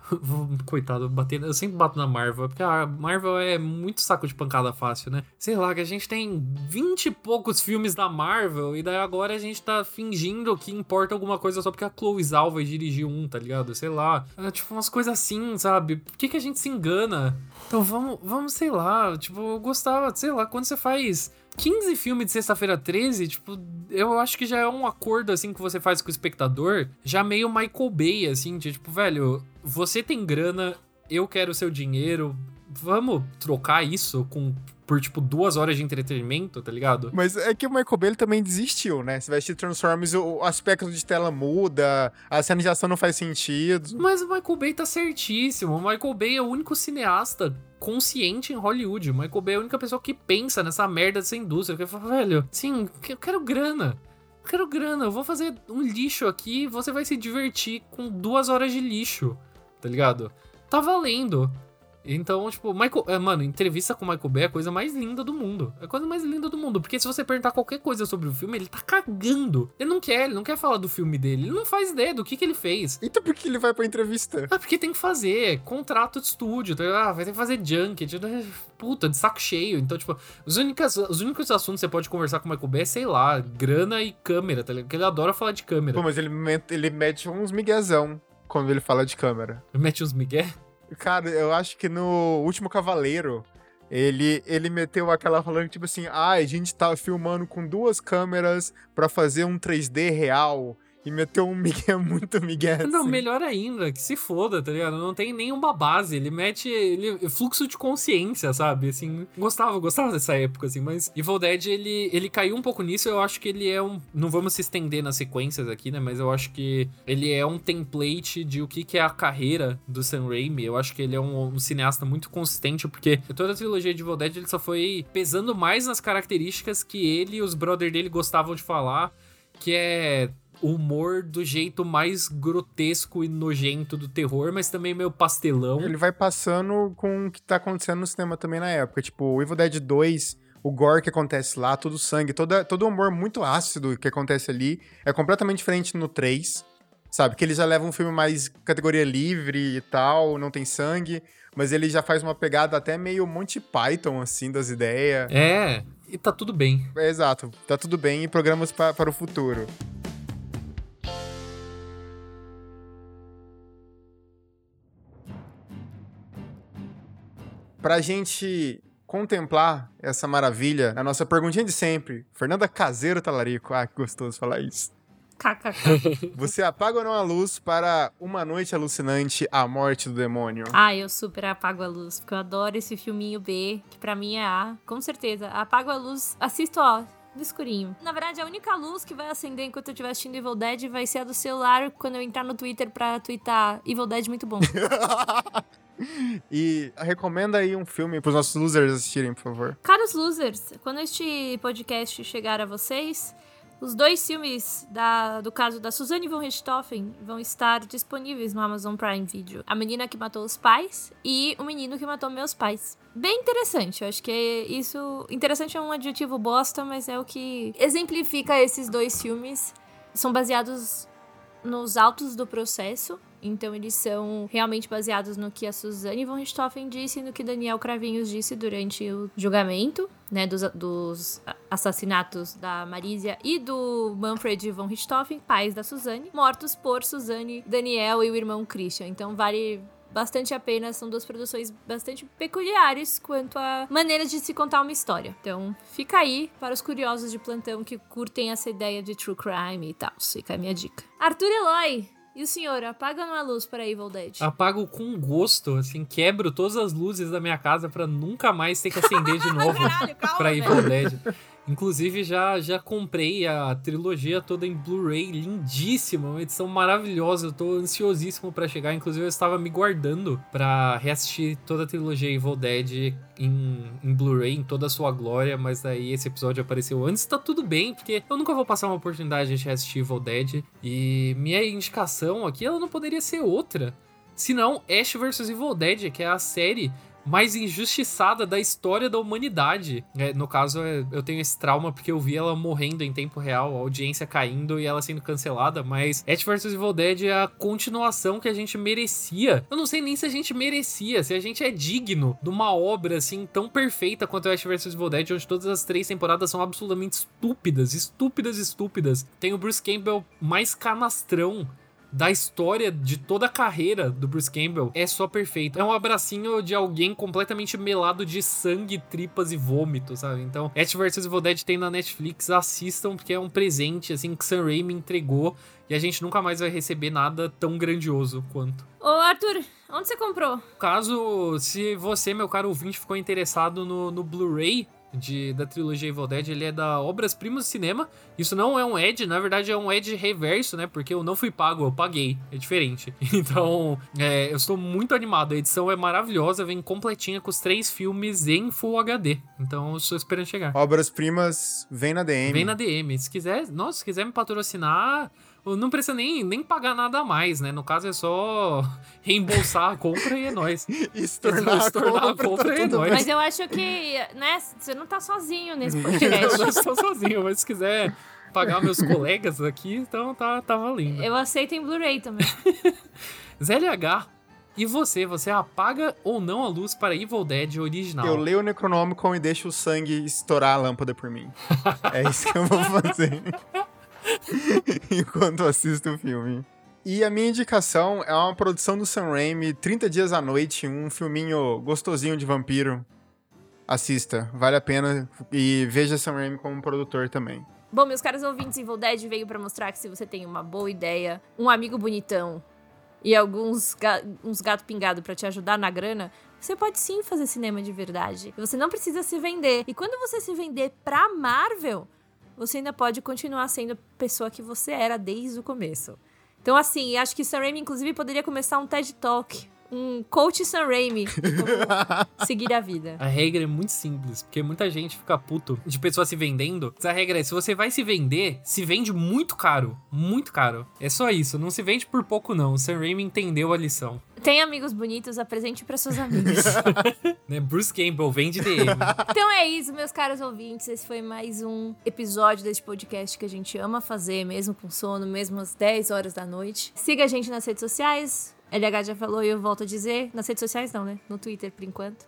Coitado, batendo... eu sempre bato na Marvel, porque a Marvel é muito saco de pancada fácil, né? Sei lá, que a gente tem vinte e poucos filmes da Marvel e daí agora a gente tá fingindo que importa alguma coisa só porque a Chloe Zhao vai dirigir um, tá ligado? Sei lá. É, tipo, umas coisas assim, sabe? Por que que a gente se engana? Então vamos, vamos, sei lá, tipo, eu gostava, sei lá, quando você faz... quinze filmes de Sexta-feira treze, tipo, eu acho que já é um acordo, assim, que você faz com o espectador, já meio Michael Bay, assim, de, tipo, velho, você tem grana, eu quero o seu dinheiro, vamos trocar isso com... por, tipo, duas horas de entretenimento, tá ligado? Mas é que o Michael Bay ele também desistiu, né? Você vai assistir Transformers, o aspecto de tela muda, a cena de ação não faz sentido. Mas o Michael Bay tá certíssimo. O Michael Bay é o único cineasta consciente em Hollywood. O Michael Bay é a única pessoa que pensa nessa merda dessa indústria. Que fala, velho, sim, eu quero grana. Eu quero grana. Eu vou fazer um lixo aqui e você vai se divertir com duas horas de lixo, tá ligado? Tá valendo. Então, tipo, Michael, é, mano, entrevista com o Michael Bay é a coisa mais linda do mundo. É a coisa mais linda do mundo. Porque se você perguntar qualquer coisa sobre o filme, ele tá cagando. Ele não quer, ele não quer falar do filme dele. Ele não faz ideia do que que ele fez. Então por que ele vai pra entrevista? Ah, porque tem que fazer. Contrato de estúdio. Tá? Ah, vai ter que fazer junket. Puta, de saco cheio. Então, tipo, os, únicas, os únicos assuntos que você pode conversar com o Michael Bay é, sei lá, grana e câmera, tá ligado? Porque ele adora falar de câmera. Pô, mas ele, ele mete uns miguezão quando ele fala de câmera. Ele mete uns migué? Cara, eu acho que no Último Cavaleiro, ele, ele meteu aquela falando, tipo assim, ah, a gente tá filmando com duas câmeras pra fazer um três D real. E meteu um migué muito migué, assim. Não, melhor ainda, que se foda, tá ligado? Não tem nenhuma base, ele mete ele, fluxo de consciência, sabe? Assim, gostava, gostava dessa época, assim, mas Evil Dead, ele, ele caiu um pouco nisso, eu acho que ele é um... Não vamos se estender nas sequências aqui, né? Mas eu acho que ele é um template de o que, que é a carreira do Sam Raimi. Eu acho que ele é um, um cineasta muito consistente, porque toda a trilogia de Evil Dead, ele só foi pesando mais nas características que ele e os brothers dele gostavam de falar, que é... humor do jeito mais grotesco e nojento do terror, mas também meio pastelão. Ele vai passando com o que tá acontecendo no cinema também na época. Tipo, o Evil Dead dois, o gore que acontece lá, todo o sangue, toda, todo o humor muito ácido que acontece ali, é completamente diferente no três, sabe? Que ele já leva um filme mais categoria livre e tal, não tem sangue, mas ele já faz uma pegada até meio Monty Python, assim, das ideias. É, e tá tudo bem. É, exato, tá tudo bem e programas pa- para o futuro. Pra gente contemplar essa maravilha, a nossa perguntinha de sempre, Fernanda Caseiro Talarico, ah, que gostoso falar isso. Kkk. Você apaga ou não a luz para Uma Noite Alucinante, A Morte do Demônio? Ah, eu super apago a luz, porque eu adoro esse filminho B, que pra mim é A, com certeza. Apago a luz, assisto, ó, no escurinho. Na verdade, a única luz que vai acender enquanto eu estiver assistindo Evil Dead vai ser a do celular quando eu entrar no Twitter pra twittar Evil Dead muito bom. E recomenda aí um filme pros nossos losers assistirem, por favor. Caros losers, quando este podcast chegar a vocês, os dois filmes da, do caso da Suzanne von Richthofen vão estar disponíveis no Amazon Prime Video. A Menina que Matou os Pais e O Menino que Matou Meus Pais. Bem interessante, eu acho que isso... Interessante é um adjetivo bosta, mas é o que exemplifica esses dois filmes. São baseados nos autos do processo, então eles são realmente baseados no que a Suzanne von Richthofen disse e no que Daniel Cravinhos disse durante o julgamento, né, dos, dos assassinatos da Marisia e do Manfred von Richthofen, pais da Suzanne, mortos por Suzanne, Daniel e o irmão Christian. Então vale bastante a pena, são duas produções bastante peculiares quanto a maneiras de se contar uma história. Então fica aí para os curiosos de plantão que curtem essa ideia de true crime e tal. Fica a minha dica. Arthur Eloy, E o senhor, apaga ou não a luz para Evil Dead? Apago com gosto, assim, quebro todas as luzes da minha casa pra nunca mais ter que acender de novo Caralho, calma, pra Evil velho. Dead. Inclusive, já, já comprei a trilogia toda em Blu-ray, lindíssima, uma edição maravilhosa. Eu tô ansiosíssimo pra chegar. Inclusive, eu estava me guardando pra reassistir toda a trilogia Evil Dead em, em Blu-ray, em toda a sua glória. Mas daí esse episódio apareceu antes, tá tudo bem, porque eu nunca vou passar uma oportunidade de reassistir Evil Dead. E minha indicação aqui, ela não poderia ser outra. Senão Ash versus. Evil Dead, que é a série mais injustiçada da história da humanidade. É, no caso, é, eu tenho esse trauma porque eu vi ela morrendo em tempo real, a audiência caindo e ela sendo cancelada, mas Ash versus. Evil Dead é a continuação que a gente merecia. Eu não sei nem se a gente merecia, se a gente é digno de uma obra assim tão perfeita quanto Ash versus. Evil Dead, onde todas as três temporadas são absolutamente estúpidas, estúpidas, estúpidas. Tem o Bruce Campbell mais canastrão da história de toda a carreira do Bruce Campbell, é só perfeito. É um abracinho de alguém completamente melado de sangue, tripas e vômito, sabe? Então, Ash versus. Evil Dead tem na Netflix, assistam, porque é um presente, assim, que Sam Raimi entregou e a gente nunca mais vai receber nada tão grandioso quanto. Ô, Arthur, onde você comprou? Caso, se você, meu caro ouvinte, ficou interessado no, no Blu-ray De, da trilogia Evil Dead, ele é da Obras Primas do Cinema. Isso não é um ad, na verdade é um ad reverso, né? Porque eu não fui pago, eu paguei. É diferente. Então, é, eu estou muito animado. A edição é maravilhosa, vem completinha com os três filmes em Full H D. Então, eu estou esperando chegar. Obras-primas, vem na D M. Vem na D M. Se quiser, nossa, se quiser me patrocinar, não precisa nem, nem pagar nada a mais, né? No caso, é só reembolsar a compra e é nóis. E se tornar, Se tornar a a compra, compra tá é tudo nóis. bem. Mas eu acho que, né, você não tá sozinho nesse Eu podcast. não estou sozinho, mas se quiser pagar meus colegas aqui, então tá, tá valendo. Eu aceito em Blu-ray também. Z L H, e você? Você apaga ou não a luz para Evil Dead original? Eu leio o Necronomicon e deixo o sangue estourar a lâmpada por mim. É isso que eu vou fazer. Enquanto assisto o filme. E a minha indicação é uma produção do Sam Raimi, trinta dias à noite, um filminho gostosinho de vampiro. Assista, vale a pena. E veja Sam Raimi como produtor também. Bom, meus caros ouvintes, Evil Dead veio pra mostrar que se você tem uma boa ideia, um amigo bonitão e alguns ga- uns gato pingado pra te ajudar na grana, você pode sim fazer cinema de verdade. E você não precisa se vender. E quando você se vender pra Marvel, você ainda pode continuar sendo a pessoa que você era desde o começo. Então, assim, acho que Sam Raimi, inclusive, poderia começar um TED Talk. Um coach Sam Raimi. Como seguir a vida. A regra é muito simples, porque muita gente fica puto de pessoa se vendendo. Mas a regra é, se você vai se vender, se vende muito caro. Muito caro. É só isso, não se vende por pouco não. O Sam Raimi entendeu a lição. Tem amigos bonitos, apresente para seus amigos. Né? Bruce Campbell, vende D M. Então é isso, meus caros ouvintes. Esse foi mais um episódio desse podcast que a gente ama fazer, mesmo com sono, mesmo às dez horas da noite. Siga a gente nas redes sociais. L H já falou e eu volto a dizer. Nas redes sociais não, né? No Twitter, por enquanto.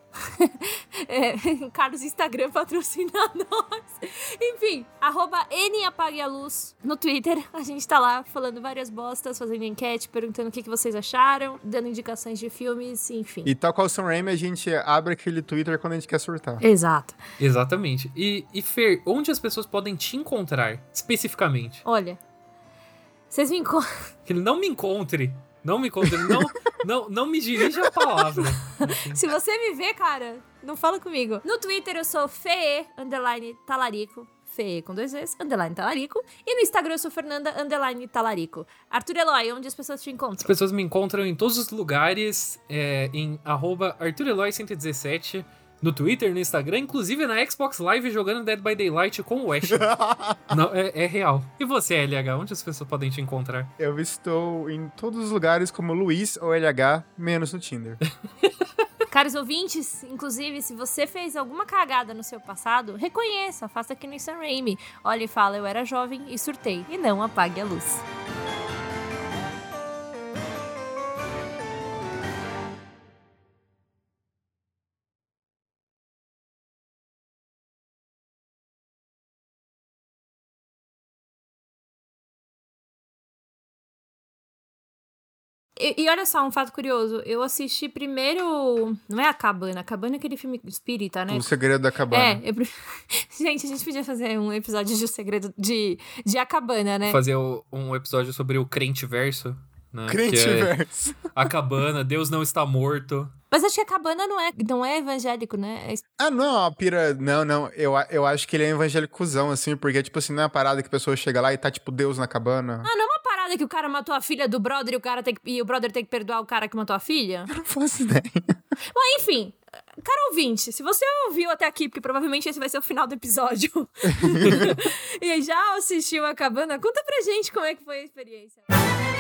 é, Carlos Instagram patrocina nós. Enfim, arroba N Apague a Luz no Twitter. A gente tá lá falando várias bostas, fazendo enquete, perguntando o que, que vocês acharam, dando indicações de filmes, enfim. E tal qual o Sam Raimi, a gente abre aquele Twitter quando a gente quer surtar. Exato. Exatamente. E, e Fer, onde as pessoas podem te encontrar, especificamente? Olha, vocês me encontram... Que ele não me encontre. Não me encontre. Não, não, não me dirija a palavra. Se você me vê, cara, não fala comigo. No Twitter eu sou Fê, underline Talarico. Fê com dois V's, underline Talarico. E no Instagram eu sou Fernanda, underline Talarico. Arthur Eloy, onde as pessoas te As encontram? pessoas me encontram em todos os lugares, é, em arroba Arthur Eloy cento e dezessete, no Twitter, no Instagram, inclusive na Xbox Live jogando Dead by Daylight com o Ash. Não, é, é real. E você, L H, onde as pessoas podem te encontrar? Eu estou em todos os lugares como Luiz ou L H, menos no Tinder. Caros ouvintes, inclusive, se você fez alguma cagada no seu passado, reconheça, faça que nem Sam Raimi. Olha e fala, eu era jovem e surtei. E não apague a luz. E, e olha só, um fato curioso. Eu assisti primeiro... Não é A Cabana. A Cabana é aquele filme espírita, né? O Segredo da Cabana. É. Eu... Gente, a gente podia fazer um episódio de O Segredo de, de A Cabana, né? Fazer o- um episódio sobre o crente verso. né? Crentiverso. É a cabana, Deus não está morto. Mas acho que a cabana não é, não é evangélico, né? É... Ah, não, a pira... Não, não, eu, eu acho que ele é evangélicozão, assim, porque, tipo assim, não é uma parada que a pessoa chega lá e tá, tipo, Deus na cabana. Ah, não é uma parada que o cara matou a filha do brother e o, cara tem que, e o brother tem que perdoar o cara que matou a filha? Eu não faço ideia. Mas, enfim, cara ouvinte, se você ouviu até aqui, porque provavelmente esse vai ser o final do episódio, e já assistiu a cabana, conta pra gente como é que foi a experiência.